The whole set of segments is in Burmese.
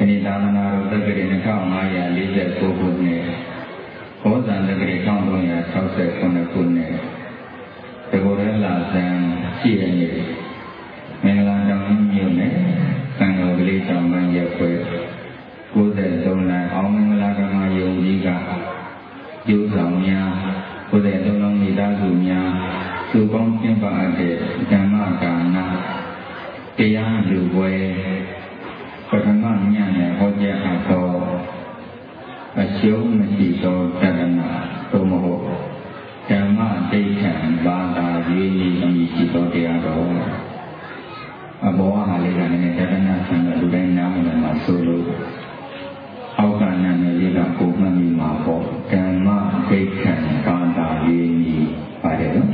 နေ့သာသနာတော်တက္ကရာ2549ခုနှစ်ဘောဇန်တက္ကရာ1369ခုနှစ်တဘောရလာဇန်ရှိရနေ့မင်္ဂလာတောင်မြို့နယ်သံဃာကလေးတောင်ပန်းရပ်ကွက်93လမ်းအောင်မင်္ဂလာကမာယုံကြီးကကျိုးဆောင်များ93လုံးမိသားစုများစုပေါင်းကျင်းပတဲ့ဓမ္မကာဏတရားလူပွဲပထမညနဲ့ဟောကြားအပ်သောအရှုံးမရှိသောတဏ္ဍာသို့မဟုတ်ဓမ္မဒိဋ္ဌံဘာသာရေးရှိသောတရားတော်အဘောဟာလေးကလည်းတဏ္ဍာဆံကလူတိုင်းနားမလည်မှာဆိုလို့အောက်ကနာမည်လေးကပုံမှန်ပြီးမှာပေါ့ဓမ္မဒိဋ္ဌံဘာသာရေးပါတယ်နော်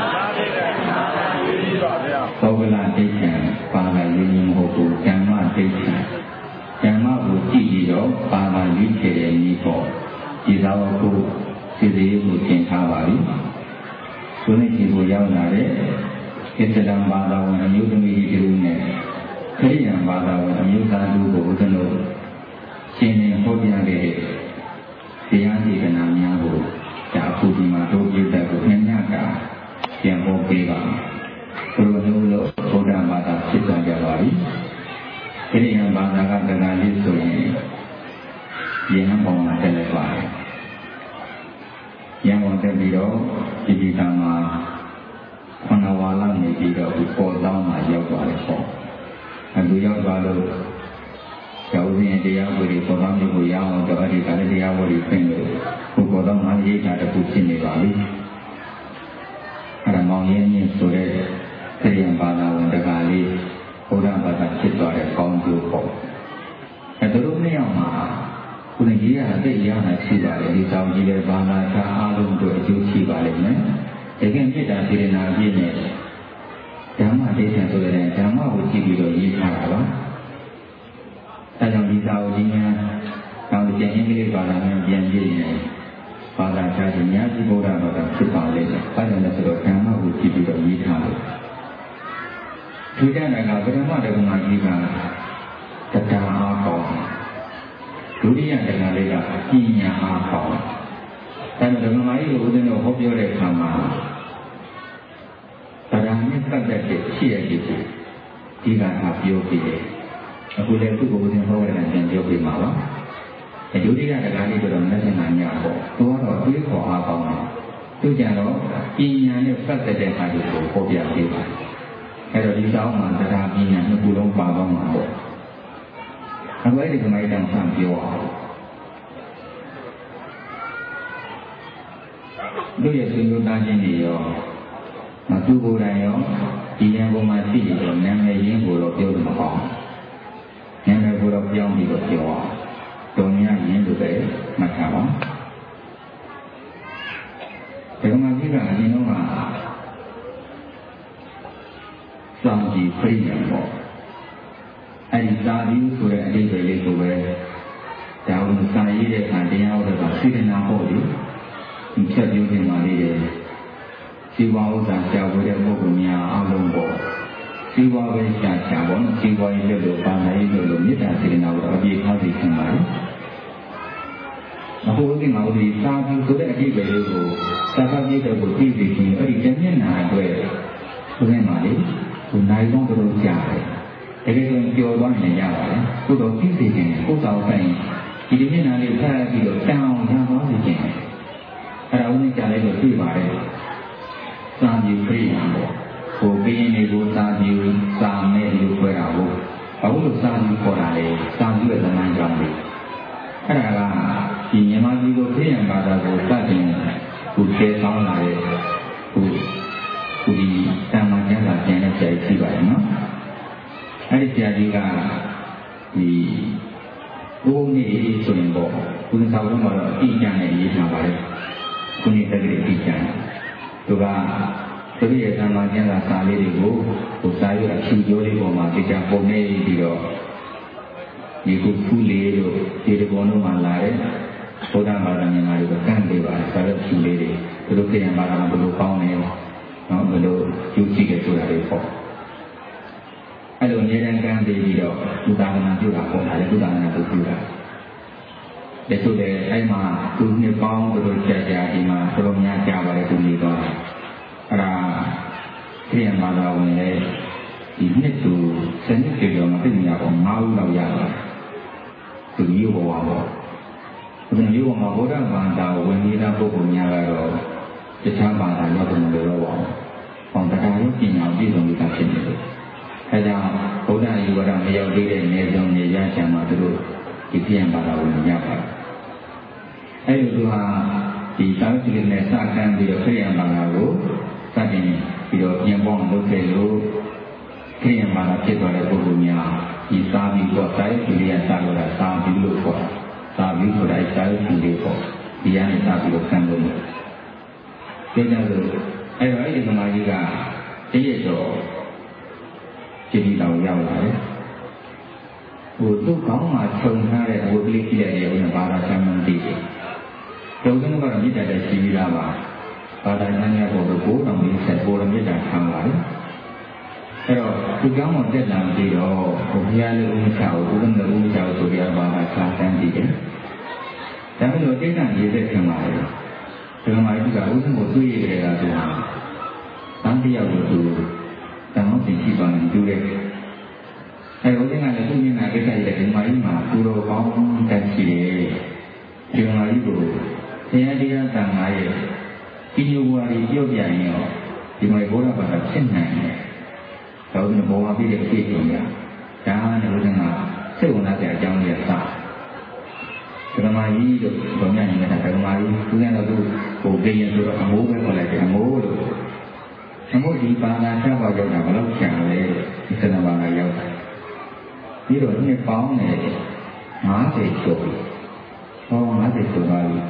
သောကလဒိဋ္ဌံဘာသာရေးမဟုတ်ဘူးဓမ္မဒိဋ္ဌံဓမ္မကိုကြည့်ပြီးတော့ဘာသာရေးဖြစ်တဲ့နည်းပေါ့ဒီသာဝကိုစီစီကိုသင်ထားပါပြီဒီနေ့ဒီကိုရောက်လာတဲ့အစ္စလာမ်ဘာသာဝင်အမျိုးသမီးတွေနဲ့ခရစ်ယာန်ဘာသာဝင်အမျိုးသားတို့ကိုဦးဇင်းတို့ရှင်းလင်းဟောကြားခဲ့တဲ့တရားဒေသနာများကိုဒါအခုဒီမှာတို့ပြတဲ့ကိုညကပြန်ဟောပေးပါဘုရားတို့လို့ဘုရားဘာသာဖြစ်သွားကြပါပြီခရစ်ယာန်ဘာသာကတရားလေးဆိုရင်ယဟန်ပေါ်မှာတက်လိုက်ပါတယ်ယဟန်ပေါ်တက်ပြီးတော့ဒီကမှာခန္ဓာဝါလနေပြီးတော့ပေါ်တော့မှရောက်သွားတယ်ပေါ့အခုရောက်သွားလို့ကျောင်းစဉ်တရားဝေတွေပေါ်တော့မျိုးကိုရအောင်တော့အဲ့ဒီကလည်းတရားဝေတွေပြင်လို့ကိုပေါ်တော့မှရေးတာတစ်ခုဖြစ်နေပါပြီအဲ့ဒါမောင်ရင်းချင်းဆိုတဲ့ခရစ်ယာန်ဘာသာဝင်တကားလေးဘုရားဘာသာဖြစ်သွားတဲ့ကောင်းကျိုးပေါ့အဲ့ဒါတို့နှစ်ယောက်မှာခုနကြီးရတဲ့ရဟန်းရှိပါတယ်ဒီဆောင်ကြီးတဲ့ဘာသာခြားအားလုံးတို့အကျိုးရှိပါလိမ့်မယ်တကယ်မေတ္တာစေတနာပြည့်နဲ့ဓမ္မဒိဋ္ဌံဆိုတဲ့ဓမ္မကိုကြည့်ပြီးတော့ရေးထားတာပါအဲကြောင့်ဒီသာဝကြီးများတောင်းတဲ့အင်္ဂလိပ်ဘာသာနဲ့ပြန်ကြည့်ရင်ဘာသာခြားခြင်းများဒီဘုရားဘာသာဖြစ်ပါလိမ့်မယ်အဲကြောင့်လည်းဆိုတော့ဓမ္မကိုကြည့်ပြီးတော့ရေးထားလို့ဒီကနေ့ကပထမဓမ္မကြီးကတရားအားကောင်းဒုတိယဓမ္မလေးကပညာအားကောင်းအဲဒါဓမ္မကြီးကိုဦးဇင်းတို့ဟောပြောတဲ့အခါမှာတရားနဲ့ပတ်သက်တဲ့ဖြစ်ရည်ကိုဒီကပြောပြတယ်အခုလည်းသူ့ကိုဦးဇင်းဟောရတဲ့ပြန်ပြောပြမှာပါဒုတိယတရားလေးကတော့လက်ဆင့်ညာပေါ့သူကတော့တွေးခေါ်အားကောင်းတယ်သူကြတော့ပညာနဲ့ပတ်သက်တဲ့အားတွေကိုဟောပြပေးပါတယ်အဲ့တော့ဒီတောင်းမှာတရားပညာနှစ်ခုလုံးပါတော့မှာပေါ့အခုအဲ့ဒီကမိုင်းတောင်ဆံပြောအောင်တို့ရဲ့ဆွေမျိုးသားချင်းတွေရောသူ့ကိုယ်တိုင်ရောဒီဉာဏ်ပေါ်မှာသိပြီးတော့နာမည်ရင်းကိုတော့ပြောလို့မကောင်းနာမည်ကိုတော့ပြောင်းပြီးတော့ပြောအောင်တော်များရင်းလို့ပဲမှတ်ထားပါဒီမှာကြီးကအရင်တော့စောင့်ကြည့်ပြည့်တယ်ပေါ့အဲဒီစာပြီးဆိုတဲ့အဓိပ္ပာယ်လေးကိုပဲဒါဝင်စာရေးတဲ့အခါတရားဟောတဲ့အခါစေတနာဟောလို့ဒီချက်ပြောခြင်းပါလေဇီဝဥစ္စာရှာဖွေတဲ့ပုဂ္ဂိုလ်များအလုံးပေါ့ဇီဝပဲရှာပေါ့ဇီဝရေးလို့ဘာသာရေးလို့မေတ္တာစေတနာကိုအပြည့်ထားစေချင်ပါလေအခုဒီမှာဒီစာပြီးဆိုတဲ့အဓိပ္ပာယ်လေးကိုသာသနာ့ရဲ့ကိုသိစေခြင်းအဲ့ဒီတမျက်နှာအတွက်ဆိုနေပါလေဒီနိုင်တော့တို့ကြားတယ်တကယ်ဆိုပျော်သွားနေရပါတယ်သို့တော့သိစေခြင်းကိုယ်တော်ဆိုင်ဒီမျက်နှာလေးဖတ်ပြီးတော့တောင်းရသွားစေခြင်းအဲ့ဒါဦးနေကြလိုက်တော့တွေ့ပါတယ်စာမျိုးပြည့်ပေါ့ဟိုပြင်းနေကိုစာမျိုးစာမဲ့လို့ပြောတာဟုတ်အခုလိုစာမျိုးခေါ်တာလေစာမျိုးရဲ့သမိုင်းကြောင်းလေးအဲ့ဒါကဒီမြန်မာပြည်ကိုခရစ်ယာန်ဘာသာကိုစတင်ကိုကျဲဆောင်လာတဲ့ဒီတာမန်ကျမ်းစာပြန်တဲ့ဆရာကြီးရှိပါတယ်နော်အဲ့ဒီဆရာကြီးကဒီဘုန်းကြီးဆိုရင်ပေါ့ဘုန်းတော်တော်ကတော့အတိအကျနဲ့ရေးထားပါတယ်ခုနေ့တကယ်အတိအကျသူကတတိယဓမ္မကျမ်းစာလေးတွေကိုဟိုစာရွက်အဖြူကျိုးလေးပေါ်မှာကြာပုံနေပြီးတော့ဒီခုဖူးလေးတို့ဒီတဘောလုံးမှာလာတဲ့ဘုရားဘာသာမြန်မာတွေကကန့်ပေးပါစာရွက်ဖြူလေးတွေသူတို့ပြန်ဘာသာမှာဘယ်လိုပေါင်းနေနော်ဘယ်လိုကျူးကြည့်ကြဆိုတာတွေပေါ့အဲအဲ့လိုအမြဲတမ်းကမ်းပြီးတော့သူသာသနာပြုတာပေါ့ဒါလည်းသူသာသနာပြုတာဒါဆိုလေအဲ့မှာသူနှစ်ပေါင်းတို့ကြာကြာဒီမှာတော်တော်များကြာပါတယ်သူနေတော့အဲ့ဒါခရိယံဘာသာဝင်လေဒီနှစ်သူစနစ်ကြေတော်မှာပြင်ရအောင်၅ဦးလောက်ရပါတယ်သူမျိုးဘဝပေါ့ဒီမျိုးမှာဘုရားဘာသာဝင်နေတာပုဂ္ဂိုလ်များကတော့တခြားဘာသာရောက်တယ်လို့ပြောပါအောင်။ဟောတရားရုပ်ပညာပြည့်စုံနေတာဖြစ်နေတယ်။အဲကြောင့်ဘုရားယူဝါဒမရောက်သေးတဲ့နေဆုံးနေရချင်မှာတို့ဒီပြင်းဘာသာဝင်ရပါတယ်။အဲဒီသူဟာဒီသာဝတိနဲ့စကမ်းပြီးတော့ခရိယံဘာသာကိုစတင်ပြီးတော့ပြင်ပေါင်းလုပ်ခဲ့လို့ခရိယံဘာသာဖြစ်သွားတဲ့ပုဂ္ဂိုလ်များဒီစာပြီးတော့တိုင်းပြည်ရစာလို့တာစာပြီးလို့ခေါ်စာပြီးဆိုတဲ့စာရေးပြည်လေးပေါ့ဒီရနဲ့စာပြီးတော့ဆံလို့ဒါကြောင့်အဲ့တော့အဲ့ဒီသမားကြီးကတည့်ရတော့ကြည်ပြီးတော့ရောက်လာတယ်ဟိုသူ့ကောင်းမှာခြုံထားတဲ့ဟိုကလေးကြည့်ရတဲ့ဝင်ဘာသာဆံမှန်းသိတယ်ဒုက္ခကတော့မြစ်တာတဲ့ရှိပြီးသားပါဘာသာဉာဏ်ရဖို့ကိုယ်တော်ကြီးဆက်ပေါ်မြစ်တာခံပါတယ်အဲ့တော့ဒီကောင်းမှာတက်လာပြီးတော့ဘုရားလေးဦးချောက်ဦးနဲ့ဦးချောက်ဆိုပြဘာသာစာတန်းကြည့်တယ်ဒါပေမဲ့တိတ်တန်ရေးတဲ့ခံပါတယ်ဒီမှာဒီကဥစဉ်ကိုတွေ့ရတဲ့ကသူဟာတန်တရားကိုသူတန်အောင်သိရှိပါနေတူတယ်အဲဥစဉ်ကလည်းသူ့မျက်နှာကိစ္စရဲ့ဒီမှာကြီးမှာသူတော်ကောင်းတက်ရှိတယ်ဒီမှာကြီးကိုဆရာတရားတန်ခါရဲ့ဒီလိုဝါရီပြောပြရင်ရောဒီမှာဘုရားဘာသာဖြစ်နိုင်တယ်တော့ဒီဘောမှာပြည့်တဲ့ပြည့်စုံရဒါနဲ့ဥစဉ်ကစိတ်ဝင်စားတဲ့အကြောင်းတွေစဓမ္မကြီးတို့ဘုံညာနေတာဓမ္မကြီးသူကတော့သူဟိုကြရင်ဆိုတော့အမိုးပဲခေါ်လိုက်တယ်အမိုးလို့အမိုးဒီပါဏာဆက်ပါရောက်တာဘယ်လောက်ချင်လဲဒီစနဘာသာရောက်တာပြီးတော့နှစ်ပေါင်းနဲ့50ကျော်ဟော50ကျော်ပါပြီ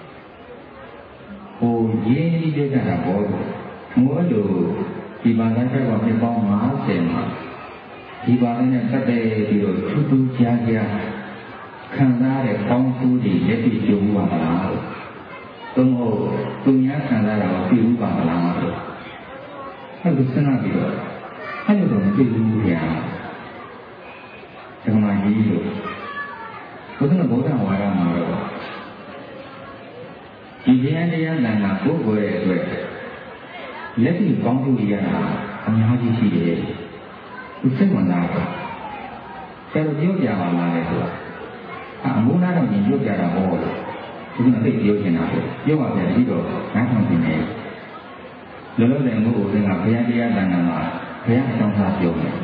ဟိုရင်းနှီးတဲ့တာဘောမိုးလို့ဒီပါဏာဆက်ပါနှစ်ပေါင်း50မှာဒီပါဏာနဲ့ပတ်သက်ပြီးတော့ထူးထူးခြားခြားခံစားတဲ့ကောင်းကျိုးတွေလက်တွေ့ကြုံပါလားလို့သို့မဟုတ်သူများခံစားတာကိုသိဘူးပါလားလို့အဲ့ဒါစဉ်းစားပြီးတော့အဲ့လိုတော့မသိဘူးဗျာဒီမှာကြီးလို့ဘုရားဗုဒ္ဓဝါဒမှာတော့ဒီတရားတရားနာနာကိုယ်ကိုယ်ရဲ့အတွက်လက်တွေ့ကောင်းကျိုးတွေရတာအများကြီးရှိတယ်သူစိတ်ဝင်စားတာအဲ့လိုပြောပြပါလားလေဆိုတာအမိုးနာတော့ညီညွတ်ကြတာဟောလို့ဒီကနေ့ပြောနေတာပေါ့ပြောပါပြန်ပြီးတော့နားထောင်နေတယ်လောလောဆယ်မို့ဦးစင်ကဘုရားတရားတန်ခါမှာဘုရားအကြောင်းသားပြောတယ်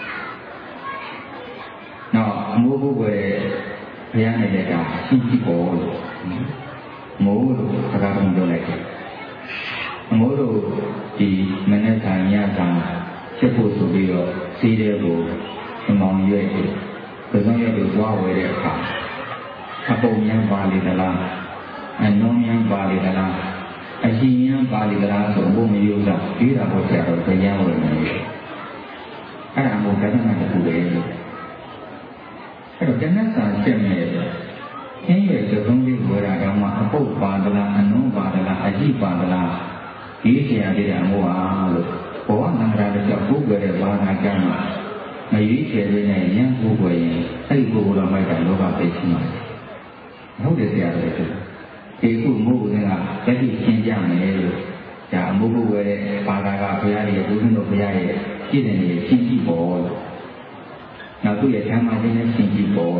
နောက်အမိုးဘုရားဘုရားနေတဲ့ကရှင်းကြည့်ပေါ်လို့မိုးလို့စကားပြောလိုက်တယ်အမိုးတို့ဒီမနေ့ကညကချက်ဖို့ဆိုပြီးတော့စီးတဲ့ကိုအမောင်ရွက်တယ်ဘယ်ဆုံးရွက်ကိုသွားဝဲတဲ့အခါအပုံဉာဏ်ပါလေသလားအနုံဉာဏ်ပါလေသလားအရှင်ဉာဏ်ပါလေသလားဆိုဘုံမျိုးစားပြီးတာတော့ဆရာတော်တရားဝင်နေတယ်အဲ့ဒါမို့ဒါကမှတခုပဲအဲ့တော့တဏှာဆက်မဲ့ခင်းရဲ့သဘုံလေးဝဲတာတော့မှအပုပ်ပါသလားအနုံပါသလားအကြည့်ပါသလားဒီဆရာလေးကအမို့ဟာလို့ဘောနန္ဒရာလည်းကြောက်ဖို့ကြတဲ့ဘာသာကမ်းမှာမရွေးချယ်တဲ့နဲ့ရန်ဖို့ကိုရင်အဲ့ဒီကိုယ်တော်မိုက်တာလောဘသိရှိမှာဟုတ်တယ်ဆရာတော်ဒီခုမို့ဦးကလက်ရှိရှင်းကြမယ်လို့ဒါအမိုးဘုဝဲတဲ့ဘာသာကဘုရားရဲ့ဘုရားတို့ဘုရားရဲ့ပြည့်တယ်နေရှင်းကြည့်ပေါ်လို့နောက်သူ့ရဲ့ဓမ္မချင်းနဲ့ရှင်းကြည့်ပေါ်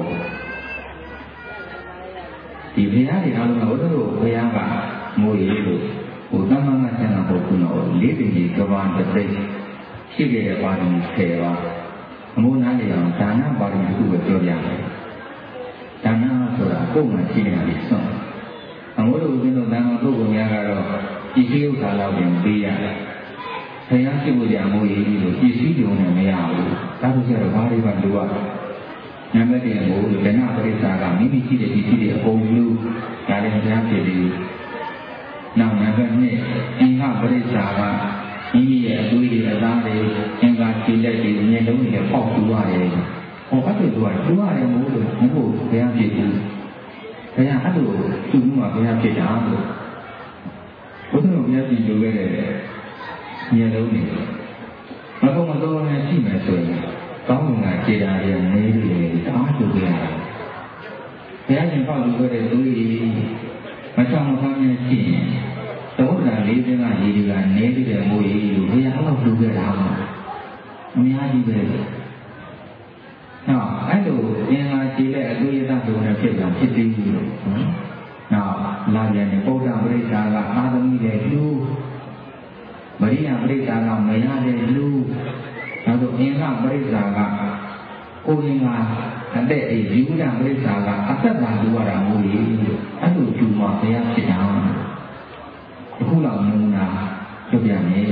ဒီဘုရားတွေအားလုံးကတို့ဘုရားကမိုးရည်လို့ဟိုတမန်ကဆန္ဒဖို့ကုနော်လေးပင်ကြီးကဘာတစ်သိရှိခဲ့တဲ့ပါရမီ10ပါးအမိုးနားနေအောင်ဒါနပါရမီတစ်ခုပဲပြောပြတယ်ဒါနဆိုတာကိုယ်မှရှိနေတာလေစွန့်အမိုးတို့ဦးဇင်းတို့တန်ခါပုဂ္ဂိုလ်များကတော့ပစ္စည်းဥစ္စာလောက်ပြင်ပေးရတယ်။ဘုရားရှိခိုးကြမိုးရည်လို့ပစ္စည်းတွေနဲ့မရဘူး။ဒါဆိုကြတော့ဘာတွေမှလိုရဘူး။နံပါတ်1မိုးလို့ဒနာပရိစ္ဆာကမိမိရှိတဲ့ပစ္စည်းတွေအကုန်လုံးဒါလည်းဘုရားဖြစ်ပြီးနောက်နံပါတ်2အင်္ဂပရိစ္ဆာကမိမိရဲ့အသွေးတွေအသားတွေအင်္ဂခြေလက်တွေမျက်လုံးတွေပေါက်တူရတယ်။ဟောအဲ့လိုတူရတယ်မို့လို့ဘုရားဖြစ်ပြီးဘုရားအဲ့လိုသူ့မှာဘုရားဖြစ်တာလို့ဘုရားဘုရားကြည့်လို့ခဲ့တဲ့ဉာဏ်လုံးတွေမကုန်မတော်နဲ့ရှိမယ်ဆိုရင်ကောင်းကင်ကခြေဓာတ်ရနေတယ်တအားကျုပ်ရတယ်ဘုရားရှင်ပေါက်လို့တဲ့သူကြီးမဆောင်မဆောင်နဲ့ရှိရင်သောတာလေးသိန်းကရေဒီကနေပြီးတဲ့မိုးကြီးလို့ဘုရားအောက်လုပ်ခဲ့တာအများကြီးပဲနော်အဲ့လိုအင်္ဂါကြည့်တဲ့အတူရတဘုံနဲ့ဖြစ်တာဖြစ်သေးဘူးလို့နော်လာပြန်တဲ့ပုဒ္ဒပရိစ္ဆာကအာသမီတဲ့လူမရိယပရိစ္ဆာကမရတဲ့လူနောက်တော့အင်္ဂါပရိစ္ဆာကကိုယ်ငါအတဲ့အေးယူဒပရိစ္ဆာကအသက်သာလူရတာမို့လေအဲ့လိုကျူမှာဘုရားဖြစ်တာအခုလောက်နုံနာပြပြမယ်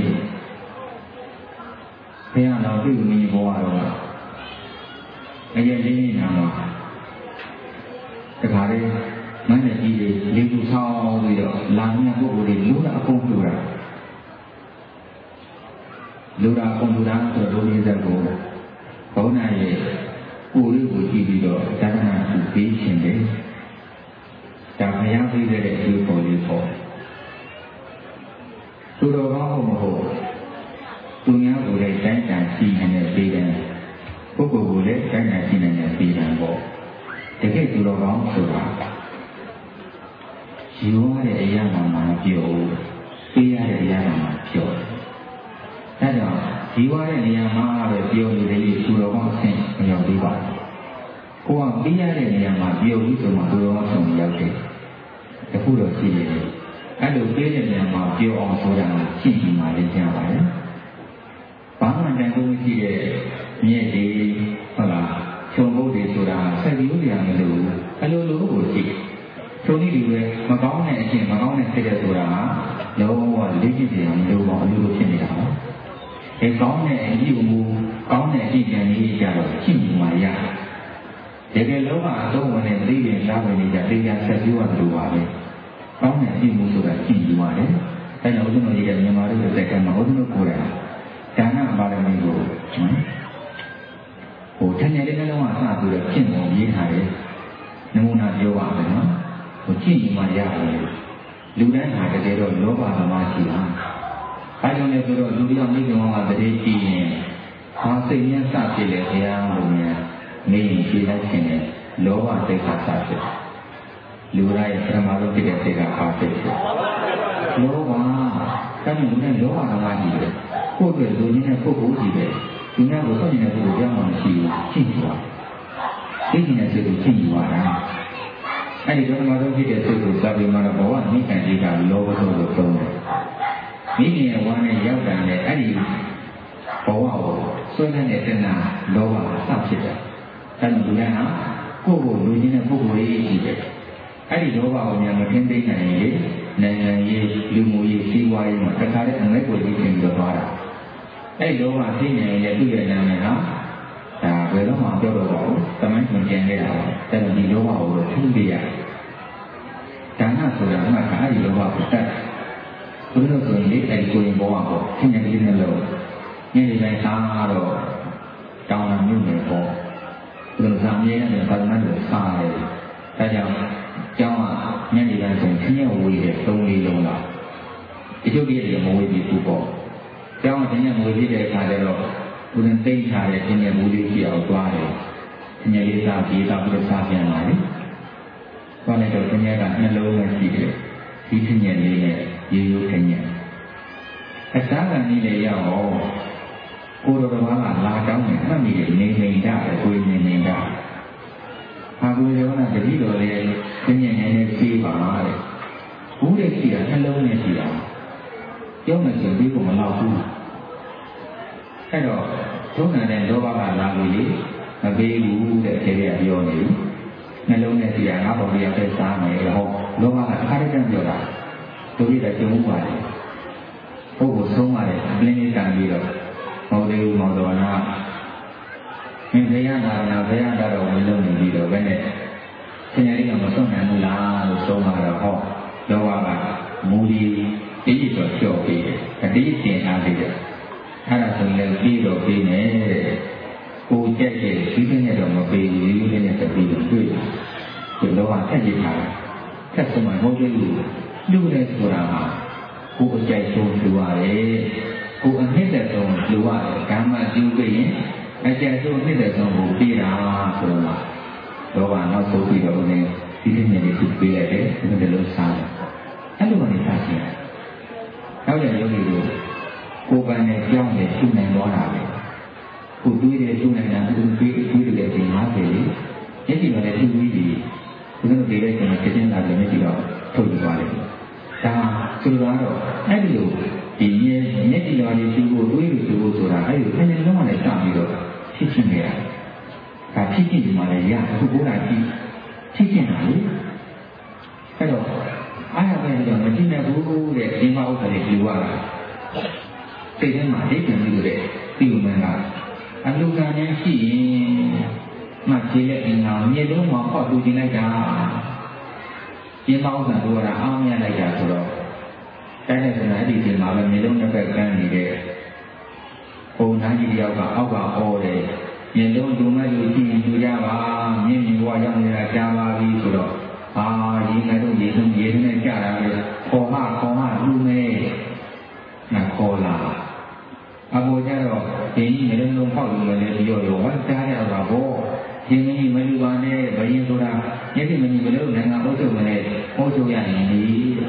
ဘုရားတော်ပြုနေဘောတော့အရင်လေးနေမှာတခါလေးမန်းကြီးတွေလေးခုဆောင်ပြီးတော့လာမြတ်ပုဂ္ဂိုလ်တွေလူတာအကုန်ပြတာလူတာအကုန်ပြတာဆိုတော့ဒီစက်ကိုဘုန်းနာရဲ့ကိုယ်လေးကိုကြည့်ပြီးတော့သာသနာ့ကိုပြီးရှင်တယ်ဒါဘုရားပြီးတဲ့အကျိုးပေါ်လေးပေါ့သူတော်ကောင်းမဟုတ်သူများကိုလည်းတိုင်းတန်ရှိနေတဲ့ပြည်တယ်ပုဂ္ဂိုလ်ကိုလည်းတိုင်းတန်ရှိနေတဲ့ပြည်တယ်ပေါ့တကယ်သူတော်ကောင်းဆိုတာယူရတဲ့အရာမှမပြောဘူးပေးရတဲ့အရာမှပြောတယ်ဒါကြောင့်ယူရတဲ့နေရာမှာပဲပြောနေတဲ့သူတော်ကောင်းအဆင့်မရောက်သေးပါဘူးကိုကပေးရတဲ့နေရာမှာပြောပြီးဆိုမှသူတော်ကောင်းဆုံးရောက်တယ်တခုတော့ရှိတယ်အဲ့လိုပေးတဲ့နေရာမှာပြောအောင်ဆိုတာရှိရှိမှလည်းကြားပါတယ်ဘာမှတန်ဖိုးမရှိတဲ့မြည့်တွေဟုတ်လားချုံဘုတ်တွေဆိုတာဆက်ပြီးဦးရမလို့အလိုလိုကိုရှိထုံနည်းတွေပဲမကောင်းတဲ့အချင်းမကောင်းတဲ့စိတ်တဲ့ဆိုတာလုံးဝလေ့ကျင့်ကြမလို့ပေါ့အလိုလိုဖြစ်နေတာပေါ့ဒီကောင်းတဲ့အကြည့်ကိုကောင်းတဲ့အကြည့်ဉာဏ်ကြီးကြတော့ကြည့်မှရတကယ်လုံးဝအသုံးဝင်တဲ့သိရင်စားဝင်နေကြသိကြဆက်ပြီးတော့လိုပါပဲကောင်းတဲ့အကြည့်မှုဆိုတာကြည့်ယူရတယ်အဲ့တော့ဦးဇင်းတို့ကြီးကမြန်မာလူတွေတက်ကမှာဦးဇင်းတို့ကိုယ်တိုင်ဒါနပါရမီကိုဟိုတနေ့လေးလုံးဝစပြီးတော့ဖြစ်နေရေးထားတယ်နမူနာပြောပါမယ်နော်ဟိုကြည့်ယူမှရတယ်လူတိုင်းဟာတကယ်တော့လောဘသမားရှိတာအဲကြောင့်လည်းဆိုတော့လူပြောင်းမိခင်ကတည်းကကြည့်ရင်ဟာစိတ်နဲ့စဖြစ်လေဘုရားလို့များနေရင်ကြည့်လိုက်ခြင်းနဲ့လောဘစိတ်ကစဖြစ်လူတိုင်းပထမဆုံးဖြစ်တဲ့စိတ်ကပါဖြစ်တယ်လောဘအဲ့ဒီလူနဲ့လောဘသမားကြီးတယ်ကိုယ့်အတွက်လူကြီးနဲ့ပုဂ္ဂိုလ်ကြီးပဲဒီနေ့ကိုဆက်နေတဲ့ပုဂ္ဂိုလ်ကြောင့်မှရှိဘူးရှိသွားသိနေတဲ့စိတ်ကိုရှိသွားတာအဲ့ဒီပထမဆုံးဖြစ်တဲ့စိတ်ကိုစာပေမှာတော့ဘဝနိဗ္ဗာန်ကြီးကလောဘဆိုလို့သုံးတယ်မိခင်ရဲ့ဝမ်းနဲ့ရောက်တယ်လေအဲ့ဒီဘဝကိုဆွေးနွေးတဲ့တဏှာလောဘစဖြစ်တယ်အဲ့ဒီလူတိုင်းဟာကိုယ့်ကိုလူကြီးနဲ့ပုဂ္ဂိုလ်ကြီးရှိတယ်အဲ့ဒီလောဘကိုများမထင်သိနိုင်ရင်လေနိုင်ငံရေးလူမှုရေးစီးပွားရေးမှာတခါတည်းအငဲ့ကိုကြီးတင်ပြီးသွားတာအဲ့လောဘသိနေရင်သူ့ရဲ့နာမည်ဟာဒါဘယ်တော့မှပြောတော့ပါဘူးတမိုင်းမှန်ပြန်ခဲ့တာအဲ့တော့ဒီလောဘကိုထူးပြရတယ်ဒါနဆိုတာကအဲ့ဒီလောဘကိုတတ်ဘုရားဆိုရင်လေအဲ့ဒီကိုရင်ဘောပေါ့သင်္ကြန်လေးနဲ့လို့ညနေတိုင်းစားတော့တောင်းတာမျိုးတွေပေါ့ဘုရားစာမြေနဲ့ပါဠိနဲ့စားတယ်ဒါကြောင့်ကျောင်းကညနေတိုင်းဆိုရင်ခင်းရဝေးတဲ့၃-၄လုံးလောက်ဒီကျုပ်ကြီးတွေမဝေးဘူးပေါ့ကျောင်းကညမဝေးပြတဲ့အခါကျတော့ဘုရင်သိမ်းထားတဲ့ခင်းရဘူးလေးကြည့်အောင်သွားတယ်ခင်းရလေးစားပြီးတော့ပြီးစားပြန်လာတယ်သွားလိုက်တော့ခင်းရကနှလုံးနဲ့ကြည့်တယ်ဒီခင်းရလေးနဲ့ရေရိုးခင်းရအစားကနေ့လေရောက်ကိုတော်တော်ကလာတောင်းနေမှတ်မိတယ်နေနေကြတယ်ကိုယ်နေနေကြဟာကိုယ်ရောနာတတိတော်လေးခင်းရနေနေပြေးပါတဲ့ဘူးတဲ့ကြည့်တာနှလုံးနဲ့ကြည့်တာပြောမယ်ဆိုပြီးကိုမလောက်ဘူးအဲ့တော့သုံးနေတဲ့လောဘကလာလို့လေမပေးဘူးတဲ့ခေရပြောနေပြီနှလုံးနဲ့ကြည့်တာငါဘော်ရတဲ့စားမယ်ဟောလောဘကအခါတည်းပြောတာတို့ရတဲ့ကျုံပါတယ်ပုဂ္ဂိုလ်ဆုံးပါတယ်အလင်းလေးတန်ပြီးတော့ဟောသေးဘူးမောင်တော်နာမင်းဘုရားနာနာဘုရားတော်ဝင်လို့နေပြီးတော့ဘယ်နဲ့ဆင်းရဲလေးကမဆုံးနိုင်ဘူးလားလို့ဆုံးလာတော့ဟောလောဘကမူဒီတိတိတော့ကြော့ပြီးတယ်အတိအကျင်အားပြီးတယ်အဲ့ဒါဆိုရင်ပြီးတော့ပြီးနေကိုကြက်ရဲ့ဒီကနေ့တော့မပေးဘူးဒီကနေ့တော့ပြီးတော့တွေ့ဒီလောဘထက်ကြည့်တာထက်ဆုံးမဟုတ်သေးဘူးလူနဲ့ဆိုတာဟာကိုအကြိုက်ဆုံးလူရတယ်ကိုအနှစ်သက်ဆုံးလူရတယ်ကာမကျူးပြီးရင်အကျဉ်းဆုံးဖြစ်တဲ့ဆုံးကိုပြီးတာဆိုတော့ဘာနောက်ဆုံးပြီးတော့လည်းဒီနေ့နေ့သူပြေးလိုက်တယ်ဒီလိုလိုစားတယ်အဲ့လိုကနေစားကြည့်နောက်တဲ့ယောဂီတို့ကိုယ်ပိုင်နဲ့ကြောင်းနဲ့ရှုနိုင်သွားတာပဲကိုတွေးတယ်ရှုနိုင်တာသူတွေးတဲ့အချိန်50လေမျက်စိမှာလည်းသူပြီးပြီဘုရားတို့ဒီတဲ့အချိန်မှာချက်ချင်းလာတယ်မျက်စိတော့ထုတ်ယူသွားတယ်ဒါဆိုတော့အဲ့ဒီလိုဒီမျက်စိတော်လေးရှုဖို့တွေးလို့ရှုဖို့ဆိုတာအဲ့ဒီခဏလုံးဝလည်းစပြီးတော့ဖြစ်ချင်နေတာဒါဖြစ်ချင်ဒီမှာလည်းရအခုဘုရားကြည့်ဖြစ်ချင်တာလေအဲ့တော့အားရတဲ့ကြောင့်မကြည့်နိုင်ဘူးတဲ့ဒီမှာဥစ္စာတွေပြောရတာစိတ်ထဲမှာဒိဋ္ဌိမျိုးတဲ့ဒီလိုမှန်းကအလူကံနဲ့ရှိရင်မှကြည့်တဲ့အင်္ဂါမြေလုံးမှာဟောတူကျင်လိုက်တာဒီမှာဥစ္စာတို့ကအားမရလိုက်တာဆိုတော့တိုင်းတဲ့ဆိုတာဒီချိန်မှာပဲမြေလုံးတစ်ဖက်ကန်းနေတဲ့ပုံသားကြီးယောက်ကအောက်ကအော်တယ်မြေလုံးဒုမတ်လူကြည့်ရင်ကြည့်ကြပါမြင့်မြင့်ဘဝရောက်နေတာကြားပါပြီဆိုတော့ရေငယ်တို့ရေဆုံးရေနဲ့ကြတာလေခေါ်မှလူမဲနာခေါ်လာအပေါ်ကျတော့ဒီကြီးမြေလုံးပေါက်လို့လည်းပြီးတော့ဝတ်ကြားရတာပေါ့ဒီမင်းမလူပါနဲ့ဘယင်းဆိုတာညတိမင်းမလို့နိုင်ငံဘုချုပ်မလဲဘုချုပ်ရရင်ဒီ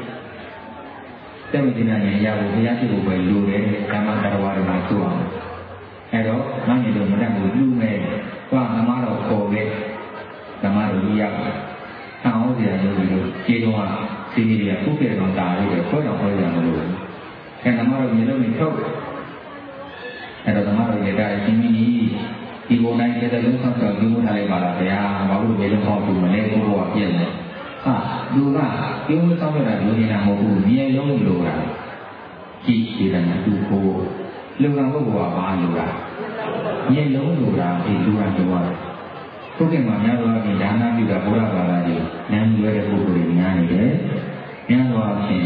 တဲ့မင်းနဲ့ရဖို့ဘုရားရှိခိုးပဲလူတယ်ဓမ္မတော်ဝါဒမှာဆိုအောင်အဲ့တော့နောက်ညီတို့မတတ်ဘူးလူမဲသွားဓမ္မတော်ခေါ်ပဲဓမ္မတော်ကြီးရောက်အောင်စရာလို့ဒီလိုခြေတော်ကစီးတွေကပုတ်တဲ့ကောင်တာလို့ပဲခွဲတော်ခွဲကြမလို့အဲဓမ္မတော်ညီတို့နေထုတ်အဲ့တော့ဓမ္မတော်ရတဲ့အချင်းကြီးဒီဘုံတိုင်းတဲ့လုံးဆောက်တော့ဒီဘုံထားလိုက်ပါလားဗျာဘာလို့ဒီလိုဟောတူမလဲဘုရားပြည့်တယ်လူကဒီဘုံဆောက်ရတာလူနေတာမဟုတ်ဘူးမြေလုံးလို့တာကြည့်ရှိတယ်နော်သူကိုလူကဘုရားဘာလို့လားမြေလုံးလို့တာဒီလူကတော့ဘုခင်မှာများသောအားဖြင့်ဒါနပြုတာဘုရားဘာသာကြီးနန်းရွယ်တဲ့ပုဂ္ဂိုလ်တွေများနေတယ်။များသောအားဖြင့်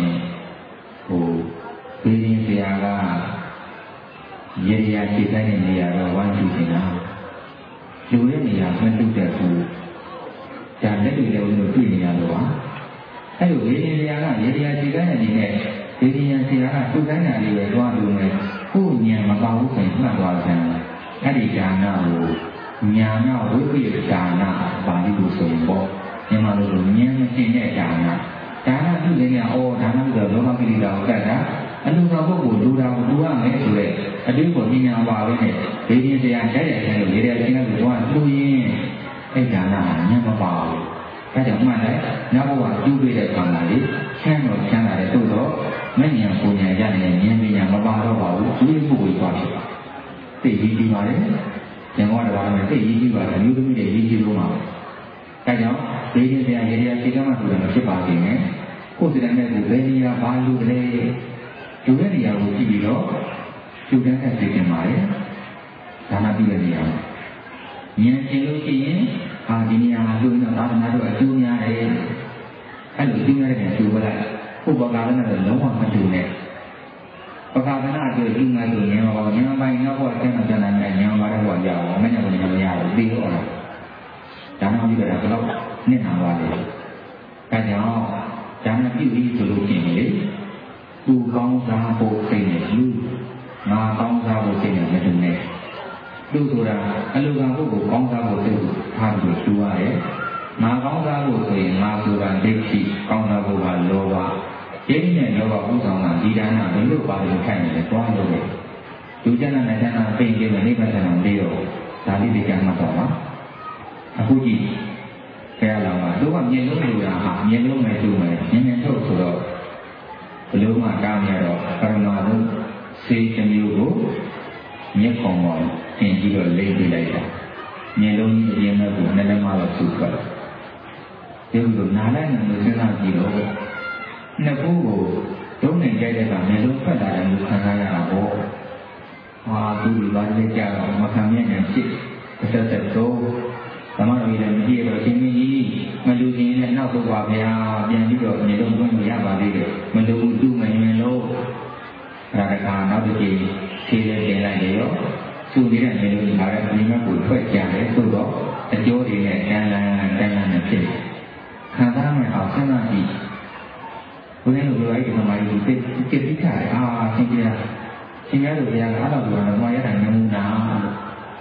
ဒီရင်ဆရာကရေရာခြေတိုင်းတဲ့နေရာတော့ဝမ်းကျူနေတာ။လူရဲ့နေရာမတုတဲ့ဘူး။ဒါလက်တွေလည်းဝင်တွေ့နေရတော့ပါ။အဲ့လိုရေရင်ဆရာကရေရာခြေတိုင်းတဲ့နေနဲ့ဒီရင်ဆရာကသူ့တိုင်းတာလေးပဲတွားလို့မယ်။ကိုယ်ဉာဏ်မကောင်းဘူးဆိုရင်မှတ်သွားကြတယ်။အဲ့ဒီဒါနကိုညာနာဝိပယဒါနာပါဠိလိုဆိုရင်ပေါ့မြန်မာလိုဉာဏ်မသိတဲ့ဒါနာပြုနေတယ်ဒါနဆိုတော့လောဘကိလေသာကိုကတ်တာအလူတော်ပုဂ္ဂိုလ်လူတာကိုလူရမယ်ဆိုရဲအတိတ်ကိုဉာဏ်ပါပဲနဲ့ဒီရင်တရားတိုက်ရိုက်တယ်လို့ရေတဲ့ချင်းကဘာလူရင်းအဲ့ဒါနာဉာဏ်မပါဘူးဒါကြောင့်မှလည်းနောက်ဘဝကျူးပြတဲ့ခန္ဓာလေးချမ်းတော်ချမ်းသာတဲ့သို့တော့မဉဏ်ပူဉဏ်ရနေတဲ့ဉာဏ်ပညာမပါတော့ပါဘူးဒီပုဂ္ဂိုလ်သွားဖြစ်သိပြီးပါလေဉာဏ်တော်ဘာလဲသိရေးကြည့်ပါလားမျိုးသမီးတွေရေးကြည့်လို့မှာဒါကြောင့်ဒီရင်ဆရာရေရာခြေကမှဆိုတယ်ဖြစ်ပါစေနဲ့ကိုယ်စတဲ့နဲ့ကိုဘယ်နေရာဘာလို့လဲလူတဲ့နေရာကိုကြည့်ပြီးတော့လူတဲ့နဲ့သိတင်ပါလေဒါမှပြီးတဲ့နေရာဉာဏ်ကျင်လို့ရှိရင်ဒီနေရာမှာလူနဲ့သာသနာ့တို့အကျိုးများတယ်အဲ့လိုကျိုးများတဲ့ကျိုးပဲလိုက်ဥပကာရနဲ့လုံးဝမတူနဲ့ပကာသနာအတွက်ဒီမှာဆိုရင်ဉာဏ်ပိုင်းနောက်ဘဝကျမ်းစာကျမ်းစာနဲ့ဉာဏ်ပါတဲ့ဘဝကြောက်မနဲ့ဘုရားမရဘူးပြီးတော့ဒါမှမဟုတ်တော့ဘယ်တော့နဲ့နာပါလဲအဲကြောင့်ဒါမှပြုပြီးဆိုလို့ရှိရင်လေသူကောင်းစားဖို့စိတ်နဲ့လူငါကောင်းစားဖို့စိတ်နဲ့မတူနဲ့လူဆိုတာအလူကံဖို့ကိုကောင်းစားဖို့စိတ်ကိုထားပြီးတူရတယ်ငါကောင်းစားဖို့ဆိုရင်ငါဆိုတာဒိဋ္ဌိကောင်းစားဖို့ကလောဘဒီနဲ့လောဘဥဆောင်တာဒီဒါနဘယ်လိုပါလို့ခိုင်းနေလဲတွားလို့လေလူကျမ်းစာနဲ့ကျမ်းစာပြင်ပြီးနိဗ္ဗာန်ဆံတော်ပြီးတော့ဒါလေးတွေကျမ်းမှာတော့ပါအခုကြည့်ဆရာတော်ကသူကမြင်လို့လို့တာဟာမြင်လို့မယ်သူမယ်မြင်ထုတ်ဆိုတော့ဘလို့မှကားနေတော့ပရမသုစေတမျိုးကိုမြက်ကောင်ပေါ်သင်ပြီးတော့လိမ့်ပြလိုက်တာမြင်လို့အရင်ကကိုနဲ့လည်းမတော့သူကဒီလိုနားလိုက်နေလို့စဉ်းစားကြည့်တော့နှစ်ခုကိုဒုံးနေကြတဲ့ကမျက်လုံးဖတ်တာလည်းခံစားရတာပေါ့သူဒီဘာလဲကြတော့မခံမြင်နေဖြစ်တစ်သက်တော့သမတော်ကြီးလည်းမကြည့်တော့ရှင်ကြီးမလူချင်းနဲ့နောက်တော့ပါဗျာပြန်ပြီးတော့မျက်လုံးဖွင့်လို့ရပါသေးတယ်မလူဘူးသူ့မမြင်လို့အဲ့ဒါကနောက်တစ်ကြိမ်ခြေလေးတင်လိုက်ရောသူ့နေတဲ့မျက်လုံးထားတဲ့ဒီမှာကိုထွက်ကြတယ်ဆိုတော့အကျိုးတွေနဲ့တန်းလန်းနဲ့ဖြစ်ခံစားမယ်အောင်စဉ်းစားကြည့်ဘုရားလိုလိုအဲ့ဒီမှာဒီစိတ်စိတ်ပြီးထားတယ်ရှင်ကြီးတို့ဘုရားကတော့ဘုရားကမှရတာနမူနာ